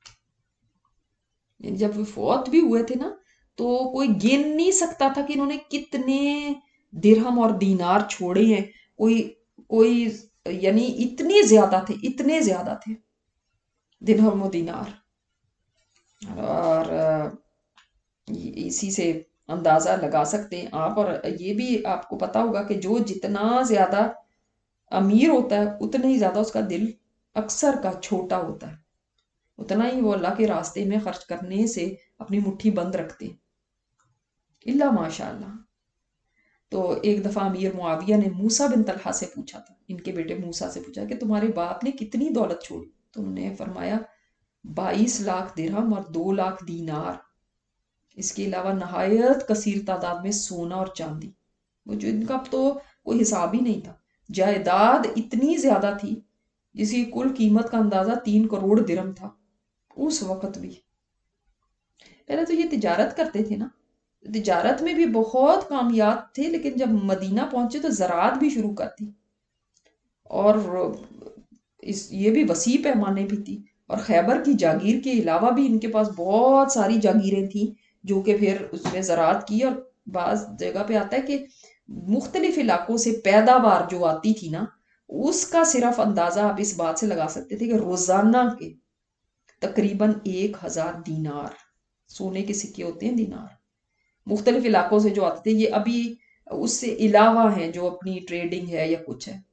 جب وہ فوت بھی ہوئے تھے نا تو کوئی گن نہیں سکتا تھا کہ انہوں نے کتنے درہم اور دینار چھوڑے ہیں. کوئی کوئی یعنی اتنے زیادہ تھے، اتنے زیادہ تھے درہم و دینار. اور اسی سے اندازہ لگا سکتے ہیں آپ. اور یہ بھی آپ کو پتا ہوگا کہ جو جتنا زیادہ امیر ہوتا ہے اتنا ہی زیادہ اس کا دل اکثر کا چھوٹا ہوتا ہے، اتنا ہی وہ اللہ کے راستے میں خرچ کرنے سے اپنی مٹھی بند رکھتے ہیں، اللہ ماشاء اللہ. تو ایک دفعہ امیر معاویہ نے موسیٰ بن طلحہ سے پوچھا تھا، ان کے بیٹے موسیٰ سے پوچھا کہ تمہارے باپ نے کتنی دولت چھوڑی؟ تو انہوں نے فرمایا 22 لاکھ درہم اور 2 لاکھ دینار، اس کے علاوہ نہایت کثیر تعداد میں سونا اور چاندی. وہ جو ان کا تو کوئی حساب ہی نہیں تھا. جائیداد اتنی زیادہ تھی جس کی کل قیمت کا اندازہ 3 کروڑ درہم تھا اس وقت بھی. پہلے تو یہ تجارت کرتے تھے نا، تجارت میں بھی بہت کامیاب تھے، لیکن جب مدینہ پہنچے تو زراعت بھی شروع کر دی، اور یہ بھی وسیع پیمانے بھی تھی. اور خیبر کی جاگیر کے علاوہ بھی ان کے پاس بہت ساری جاگیریں تھیں جو کہ پھر اس میں زراعت کی. اور بعض جگہ پہ آتا ہے کہ مختلف علاقوں سے پیداوار جو آتی تھی نا، اس کا صرف اندازہ آپ اس بات سے لگا سکتے تھے کہ روزانہ کے تقریباً 1000 دینار، سونے کے سکے ہوتے ہیں دینار، مختلف علاقوں سے جو آتے تھے. یہ ابھی اس سے علاوہ ہیں جو اپنی ٹریڈنگ ہے یا کچھ ہے.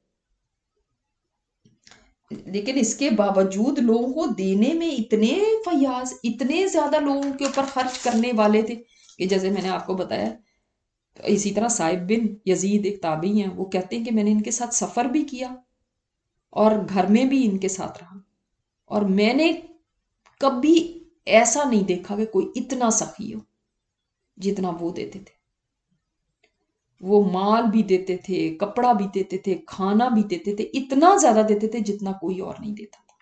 لیکن اس کے باوجود لوگوں کو دینے میں اتنے فیاض، اتنے زیادہ لوگوں کے اوپر خرچ کرنے والے تھے کہ جیسے میں نے آپ کو بتایا. اسی طرح صائب بن یزید ایک تابعی ہیں، وہ کہتے ہیں کہ میں نے ان کے ساتھ سفر بھی کیا اور گھر میں بھی ان کے ساتھ رہا، اور میں نے کبھی ایسا نہیں دیکھا کہ کوئی اتنا سخی ہو جتنا وہ دیتے تھے. وہ مال بھی دیتے تھے، کپڑا بھی دیتے تھے، کھانا بھی دیتے تھے، اتنا زیادہ دیتے تھے جتنا کوئی اور نہیں دیتا تھا.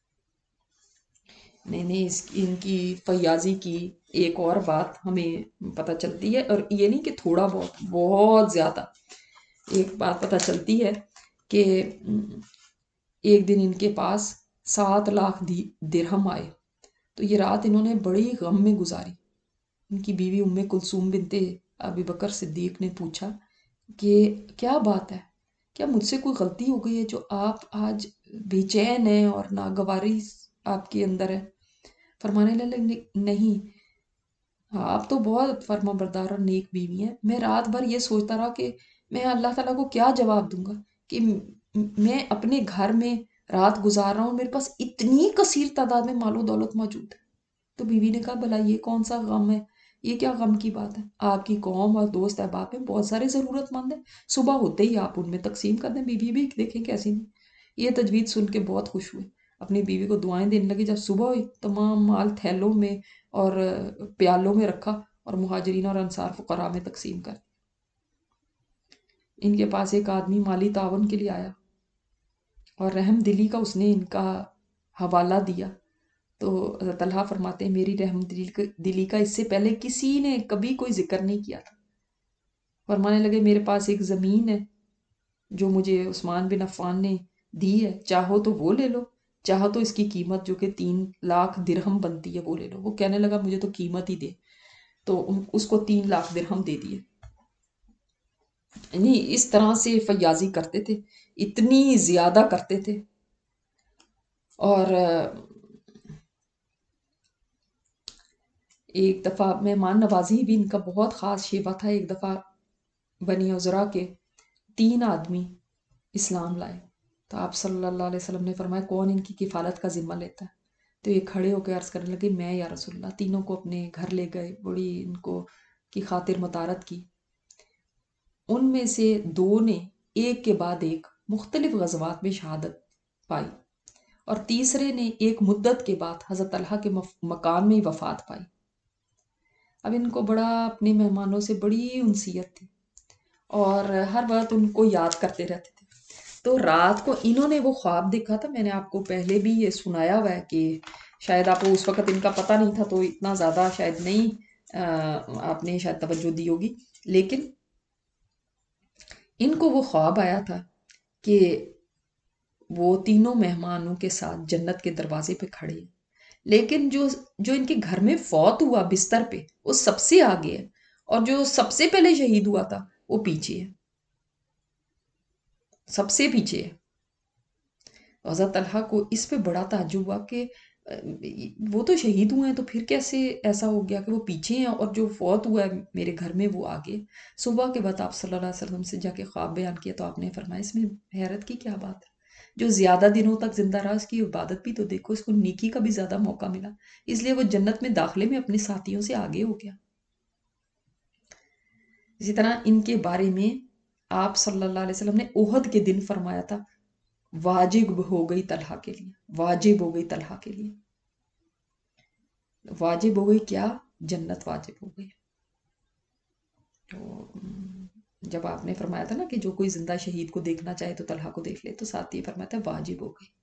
نہیں ان کی فیاضی کی ایک اور بات ہمیں پتہ چلتی ہے، اور یہ نہیں کہ تھوڑا بہت، بہت زیادہ. ایک بات پتہ چلتی ہے کہ ایک دن ان کے پاس 7 لاکھ درہم آئے، تو یہ رات انہوں نے بڑی غم میں گزاری. ان کی بیوی ام کلثوم بنت ابی بکر صدیق نے پوچھا کہ کیا بات ہے، کیا مجھ سے کوئی غلطی ہو گئی ہے جو آپ آج بے چین ہیں اور ناگواری آپ کے اندر ہے؟ فرمانے لگے نہیں، آپ تو بہت فرما بردار اور نیک بیوی ہیں. میں رات بھر یہ سوچتا رہا کہ میں اللہ تعالیٰ کو کیا جواب دوں گا کہ میں اپنے گھر میں رات گزار رہا ہوں، میرے پاس اتنی کثیر تعداد میں مال و دولت موجود ہے. تو بیوی نے کہا بھلا یہ کون سا غم ہے، یہ کیا غم کی بات ہے؟ آپ کی قوم اور دوست احباب میں بہت سارے ضرورت مند ہیں، صبح ہوتے ہی آپ ان میں تقسیم کر دیں. بیوی بھی دیکھیں کیسی نہیں. یہ تجویز سن کے بہت خوش ہوئے، اپنی بیوی کو دعائیں دینے لگے. جب صبح ہوئی تمام مال تھیلوں میں اور پیالوں میں رکھا اور مہاجرین اور انصار فقراء میں تقسیم کر. ان کے پاس ایک آدمی مالی تعاون کے لیے آیا اور رحم دلی کا اس نے ان کا حوالہ دیا. تو حضرت طلحہ فرماتے ہیں میری رحم دلی کا اس سے پہلے کسی نے کبھی کوئی ذکر نہیں کیا تھا. فرمانے لگے میرے پاس ایک زمین ہے جو مجھے عثمان بن عفان نے دی ہے، چاہو تو وہ لے لو، چاہو تو اس کی قیمت جو کہ 3 لاکھ درہم بنتی ہے وہ لے لو. وہ کہنے لگا مجھے تو قیمت ہی دے، تو اس کو 3 لاکھ درہم دے دیے. یعنی اس طرح سے فیاضی کرتے تھے، اتنی زیادہ کرتے تھے. اور ایک دفعہ مہمان نوازی بھی ان کا بہت خاص شیوا تھا. ایک دفعہ بنی عذرا کے 3 آدمی اسلام لائے، تو آپ صلی اللہ علیہ وسلم نے فرمایا کون ان کی کفالت کا ذمہ لیتا ہے؟ تو یہ کھڑے ہو کے عرض کرنے لگے میں یا رسول اللہ. تینوں کو اپنے گھر لے گئے، بڑی ان کو کی خاطر مطارد کی. ان میں سے 2 نے ایک کے بعد ایک مختلف غزوات میں شہادت پائی، اور تیسرے نے ایک مدت کے بعد حضرت طلحہ کے مکان میں ہی وفات پائی. اب ان کو بڑا اپنے مہمانوں سے بڑی انسیت تھی اور ہر وقت ان کو یاد کرتے رہتے تھے. تو رات کو انہوں نے وہ خواب دیکھا تھا، میں نے آپ کو پہلے بھی یہ سنایا ہوا ہے کہ شاید آپ کو اس وقت ان کا پتہ نہیں تھا تو اتنا زیادہ شاید نہیں آپ نے شاید توجہ دی ہوگی. لیکن ان کو وہ خواب آیا تھا کہ وہ تینوں مہمانوں کے ساتھ جنت کے دروازے پہ کھڑے، لیکن جو ان کے گھر میں فوت ہوا بستر پہ وہ سب سے آگے ہے، اور جو سب سے پہلے شہید ہوا تھا وہ پیچھے ہے، سب سے پیچھے ہے۔ حضرت طلحہ کو اس پہ بڑا تعجب ہوا کہ وہ تو شہید ہوئے ہیں تو پھر کیسے ایسا ہو گیا کہ وہ پیچھے ہیں اور جو فوت ہوا ہے میرے گھر میں وہ آگے۔ صبح کے بعد آپ صلی اللہ علیہ وسلم سے جا کے خواب بیان کیا تو آپ نے فرمایا اس میں حیرت کی کیا بات ہے، جو زیادہ دنوں تک زندہ رہا اس کی عبادت بھی تو دیکھو، اس کو نیکی کا بھی زیادہ موقع ملا، اس لیے وہ جنت میں داخلے میں اپنے ساتھیوں سے آگے ہو گیا۔ اسی طرح ان کے بارے میں آپ صلی اللہ علیہ وسلم نے احد کے دن فرمایا تھا واجب ہو گئی طلحہ کے لیے، واجب ہو گئی طلحہ کے لیے، واجب ہو گئی کیا؟ جنت واجب ہو گئی۔ تو جب آپ نے فرمایا تھا نا کہ جو کوئی زندہ شہید کو دیکھنا چاہے تو طلحہ کو دیکھ لے، تو ساتھ یہ فرمایا تھا واجب ہو گئی۔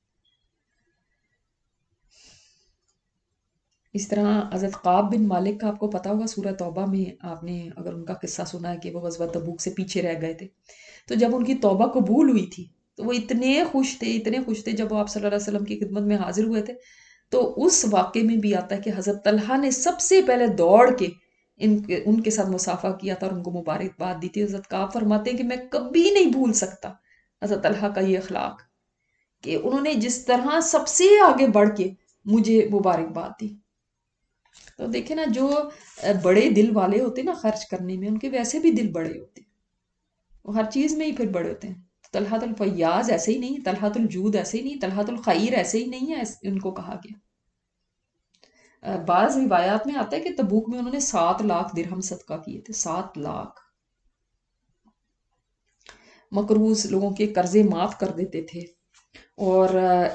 اس طرح حضرت قعب بن مالک کا آپ کو پتا ہوگا، سورہ توبہ میں آپ نے اگر ان کا قصہ سنا ہے کہ وہ غزوہ تبوک سے پیچھے رہ گئے تھے، تو جب ان کی توبہ قبول ہوئی تھی تو وہ اتنے خوش تھے، اتنے خوش تھے، جب وہ آپ صلی اللہ علیہ وسلم کی خدمت میں حاضر ہوئے تھے تو اس واقعے میں بھی آتا ہے کہ حضرت طلحہ نے سب سے پہلے دوڑ کے ان کے ساتھ مصافحہ کیا تھا اور ان کو مبارکباد دی تھی۔ حضرت قعب فرماتے ہیں کہ میں کبھی نہیں بھول سکتا حضرت طلحہ کا یہ اخلاق، کہ انہوں نے جس طرح سب سے آگے بڑھ کے مجھے مبارکباد دی۔ تو دیکھیں نا، جو بڑے دل والے ہوتے ہیں نا خرچ کرنے میں، ان کے ویسے بھی دل بڑے ہوتے ہیں، وہ ہر چیز میں ہی پھر بڑے ہوتے ہیں۔ طلحۃ الفیاض ایسے ہی نہیں، طلحۃ الجود ایسے ہی نہیں، طلحۃ الخیر ایسے ہی نہیں ہے، ان کو کہا گیا۔ بعض روایات میں آتا ہے کہ تبوک میں انہوں نے 7 لاکھ درہم صدقہ کیے تھے، 7 لاکھ۔ مقروض لوگوں کے قرضے معاف کر دیتے تھے، اور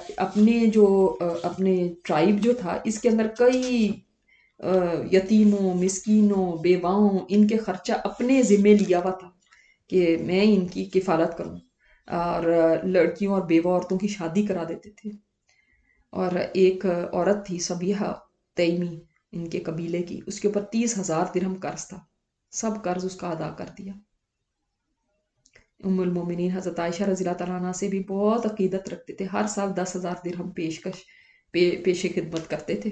اپنے ٹرائب جو تھا اس کے اندر کئی یتیموں، مسکینوں، بیواؤں، ان کے خرچہ اپنے ذمے لیا ہوا تھا کہ میں ان کی کفالت کروں، اور لڑکیوں اور بیوہ عورتوں کی شادی کرا دیتے تھے۔ اور ایک عورت تھی صبیحہ تیمی، ان کے قبیلے کی، اس کے اوپر 30,000 درہم قرض تھا، سب قرض اس کا ادا کر دیا۔ ام المومنین حضرت عائشہ رضی اللہ تعالیٰ عنہ سے بھی بہت عقیدت رکھتے تھے، ہر سال 10,000 درہم پیش خدمت کرتے تھے۔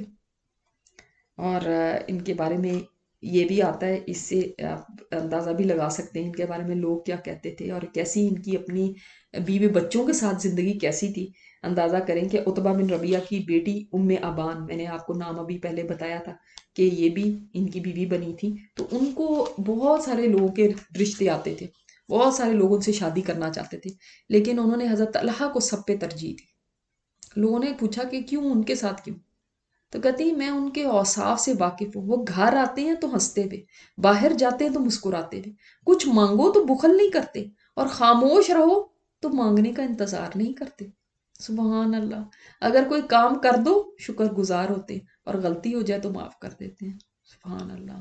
اور ان کے بارے میں یہ بھی آتا ہے، اس سے آپ اندازہ بھی لگا سکتے ہیں ان کے بارے میں لوگ کیا کہتے تھے اور کیسی ان کی اپنی بیوی بچوں کے ساتھ زندگی کیسی تھی۔ اندازہ کریں کہ عتبہ بن ربیعہ کی بیٹی ام ابان، میں نے آپ کو نام ابھی پہلے بتایا تھا کہ یہ بھی ان کی بیوی بنی تھی، تو ان کو بہت سارے لوگوں کے رشتے آتے تھے، بہت سارے لوگ ان سے شادی کرنا چاہتے تھے، لیکن انہوں نے حضرت طلحہ کو سب پہ ترجیح دی۔ لوگوں نے پوچھا کہ کیوں، ان کے ساتھ کیوں؟ تو کہتی ہیں میں ان کے اوصاف سے واقف ہوں، وہ گھر آتے ہیں تو ہنستے ہوئے، باہر جاتے ہیں تو مسکراتے ہوئے، کچھ مانگو تو بخل نہیں کرتے، اور خاموش رہو تو مانگنے کا انتظار نہیں کرتے۔ سبحان اللہ، اگر کوئی کام کر دو شکر گزار ہوتے، اور غلطی ہو جائے تو معاف کر دیتے ہیں۔ سبحان اللہ،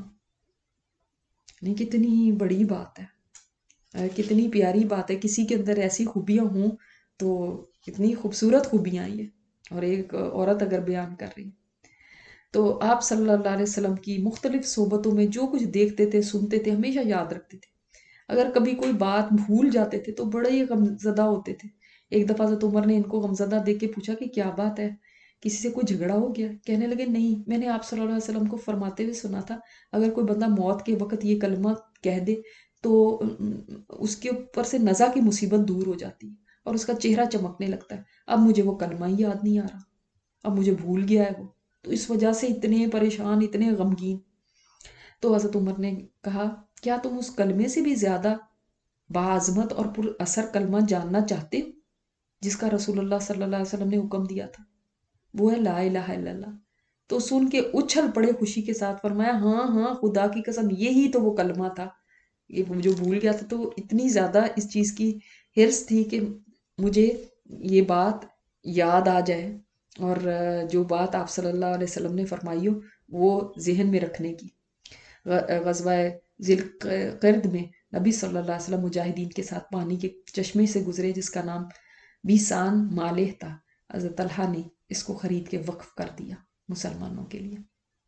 نہیں کتنی بڑی بات ہے، کتنی پیاری بات ہے، کسی کے اندر ایسی خوبیاں ہوں تو اتنی خوبصورت خوبیاں یہ، اور ایک عورت اگر بیان کر رہی ہے۔ تو آپ صلی اللہ علیہ وسلم کی مختلف صحبتوں میں جو کچھ دیکھتے تھے، سنتے تھے، ہمیشہ یاد رکھتے تھے۔ اگر کبھی کوئی بات بھول جاتے تھے تو بڑے ہی غمزدہ ہوتے تھے۔ ایک دفعہ حضرت عمر نے ان کو غمزدہ دیکھ کے پوچھا کہ کیا بات ہے، کسی سے کوئی جھگڑا ہو گیا؟ کہنے لگے نہیں، میں نے آپ صلی اللہ علیہ وسلم کو فرماتے ہوئے سنا تھا اگر کوئی بندہ موت کے وقت یہ کلمہ کہہ دے تو اس کے اوپر سے نزع کی مصیبت دور ہو جاتی ہے اور اس کا چہرہ چمکنے لگتا ہے۔ اب مجھے وہ کلمہ ہی یاد نہیں آ رہا، اب مجھے بھول گیا ہے وہ، تو اس وجہ سے اتنے پریشان، اتنے غمگین۔ تو حضرت عمر نے کہا کیا تم اس کلمے سے بھی زیادہ باعظمت اور پر اثر کلمہ جاننا چاہتے ہو جس کا رسول اللہ صلی اللہ علیہ وسلم نے حکم دیا تھا؟ وہ ہے لا الہ الا اللہ۔ تو سن کے اچھل پڑے خوشی کے ساتھ، فرمایا ہاں ہاں خدا کی قسم یہی تو وہ کلمہ تھا، یہ جو بھول گیا تھا۔ تو اتنی زیادہ اس چیز کی حرص تھی کہ مجھے یہ بات یاد آ جائے، اور جو بات آپ صلی اللہ علیہ وسلم نے فرمائی ہو وہ ذہن میں رکھنے کی۔ غزوہ ذی القرد میں نبی صلی اللہ علیہ وسلم مجاہدین کے ساتھ پانی کے چشمے سے گزرے جس کا نام بیسان مالح تھا، حضرت طلحہ نے اس کو خرید کے وقف کر دیا مسلمانوں کے لیے۔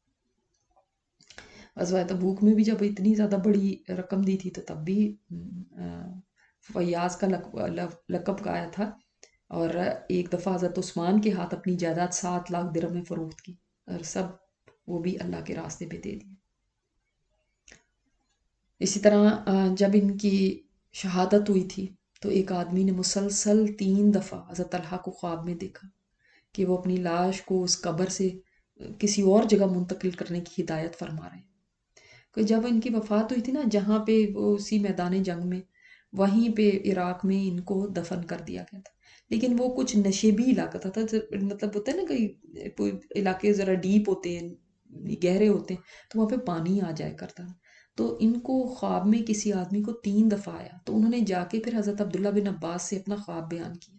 غزوہ تبوک میں بھی جب اتنی زیادہ بڑی رقم دی تھی تو تب بھی فیاض کا لقب کا آیا تھا، اور ایک دفعہ حضرت عثمان کے ہاتھ اپنی جائیداد 7 لاکھ درہم میں فروخت کی، اور سب وہ بھی اللہ کے راستے پہ دے دیے۔ اسی طرح جب ان کی شہادت ہوئی تھی تو ایک آدمی نے مسلسل 3 دفعہ حضرت طلحہ کو خواب میں دیکھا کہ وہ اپنی لاش کو اس قبر سے کسی اور جگہ منتقل کرنے کی ہدایت فرما رہے ہیں۔ کہ جب ان کی وفات ہوئی تھی نا، جہاں پہ وہ اسی میدان جنگ میں، وہیں پہ عراق میں ان کو دفن کر دیا گیا تھا، لیکن وہ کچھ نشیبی علاقہ تھا، مطلب ہوتا ہے نا کئی علاقے ذرا ڈیپ ہوتے ہیں، گہرے ہوتے ہیں، تو وہاں پہ پانی آ جایا کرتا تھا۔ تو ان کو خواب میں کسی آدمی کو 3 دفعہ آیا، تو انہوں نے جا کے پھر حضرت عبداللہ بن عباس سے اپنا خواب بیان کیا۔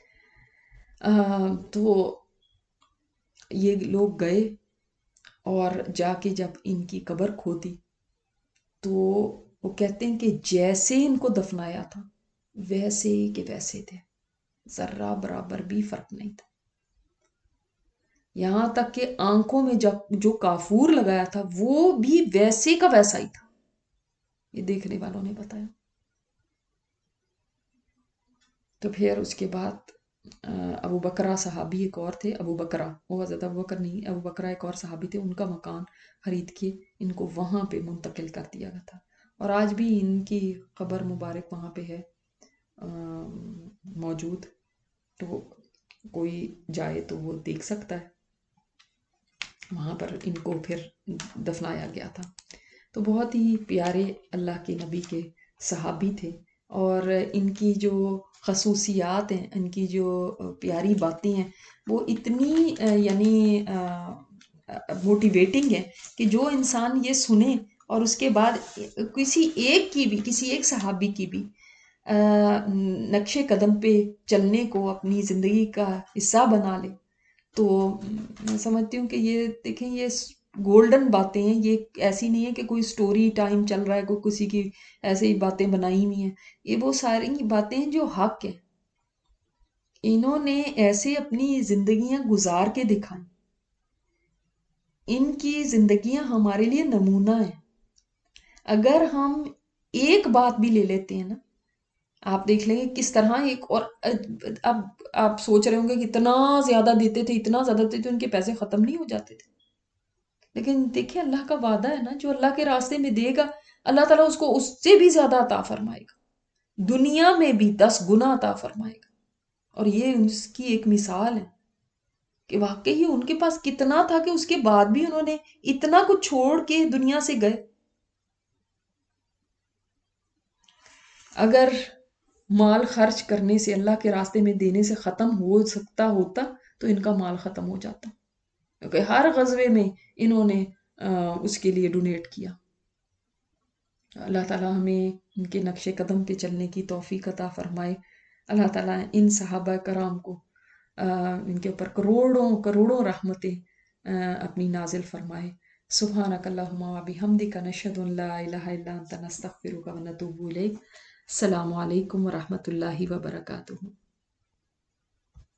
تو یہ لوگ گئے اور جا کے جب ان کی قبر کھودی تو وہ کہتے ہیں کہ جیسے ان کو دفنایا تھا ویسے کہ ویسے تھے، ذرہ برابر بھی فرق نہیں تھا، یہاں تک کہ آنکھوں میں جو کافور لگایا تھا وہ بھی ویسے کا ویسا ہی تھا، یہ دیکھنے والوں نے بتایا۔ تو پھر اس کے بعد ابو بکرہ صحابی ایک اور تھے، ابو بکرہ، وہ حضرت ابو بکر نہیں، ابو بکرہ ایک اور صحابی تھے، ان کا مکان خرید کے ان کو وہاں پہ منتقل کر دیا گیا تھا، اور آج بھی ان کی قبر مبارک وہاں پہ ہے موجود، تو کوئی جائے تو وہ دیکھ سکتا ہے، وہاں پر ان کو پھر دفنایا گیا تھا۔ تو بہت ہی پیارے اللہ کے نبی کے صحابی تھے، اور ان کی جو خصوصیات ہیں، ان کی جو پیاری باتیں ہیں، وہ اتنی یعنی موٹیویٹنگ ہے کہ جو انسان یہ سنے اور اس کے بعد کسی ایک صحابی کی بھی نقش قدم پہ چلنے کو اپنی زندگی کا حصہ بنا لے، تو میں سمجھتی ہوں کہ یہ دیکھیں، یہ گولڈن باتیں ہیں، یہ ایسی نہیں ہے کہ کوئی سٹوری ٹائم چل رہا ہے، کوئی کسی کی ایسے ہی باتیں بنائی ہوئی ہیں، یہ وہ ساری باتیں ہیں جو حق ہیں، انہوں نے ایسے اپنی زندگیاں گزار کے دکھائیں، ان کی زندگیاں ہمارے لیے نمونہ ہیں۔ اگر ہم ایک بات بھی لے لیتے ہیں نا، آپ دیکھ لیں گے کس طرح ایک اور، اب آپ سوچ رہے ہوں گے کہ اتنا زیادہ دیتے تھے، اتنا زیادہ دیتے تھے، ان کے پیسے ختم نہیں ہو جاتے تھے، لیکن دیکھیں اللہ کا وعدہ ہے نا، جو اللہ کے راستے میں دے گا اللہ تعالیٰ اس کو اس سے بھی زیادہ عطا فرمائے گا، دنیا میں بھی 10 گنا عطا فرمائے گا، اور یہ اس کی ایک مثال ہے کہ واقعی ان کے پاس کتنا تھا کہ اس کے بعد بھی انہوں نے اتنا کچھ چھوڑ کے دنیا سے گئے۔ اگر مال خرچ کرنے سے، اللہ کے راستے میں دینے سے ختم ہو سکتا ہوتا تو ان کا مال ختم ہو جاتا، کیونکہ ہر غزوے میں انہوں نے اس کے لیے ڈونیٹ کیا۔ اللہ تعالیٰ ہمیں ان کے نقش قدم پہ چلنے کی توفیق عطا فرمائے، اللہ تعالیٰ ان صحابہ کرام کو ان کے اوپر کروڑوں کروڑوں رحمتیں اپنی نازل فرمائے۔ سبحانک اللہم و بحمدک، نشہد ان لا الہ الا انت، نستغفرک و نتوب الیک۔ السلام علیکم ورحمۃ اللہ وبرکاتہ۔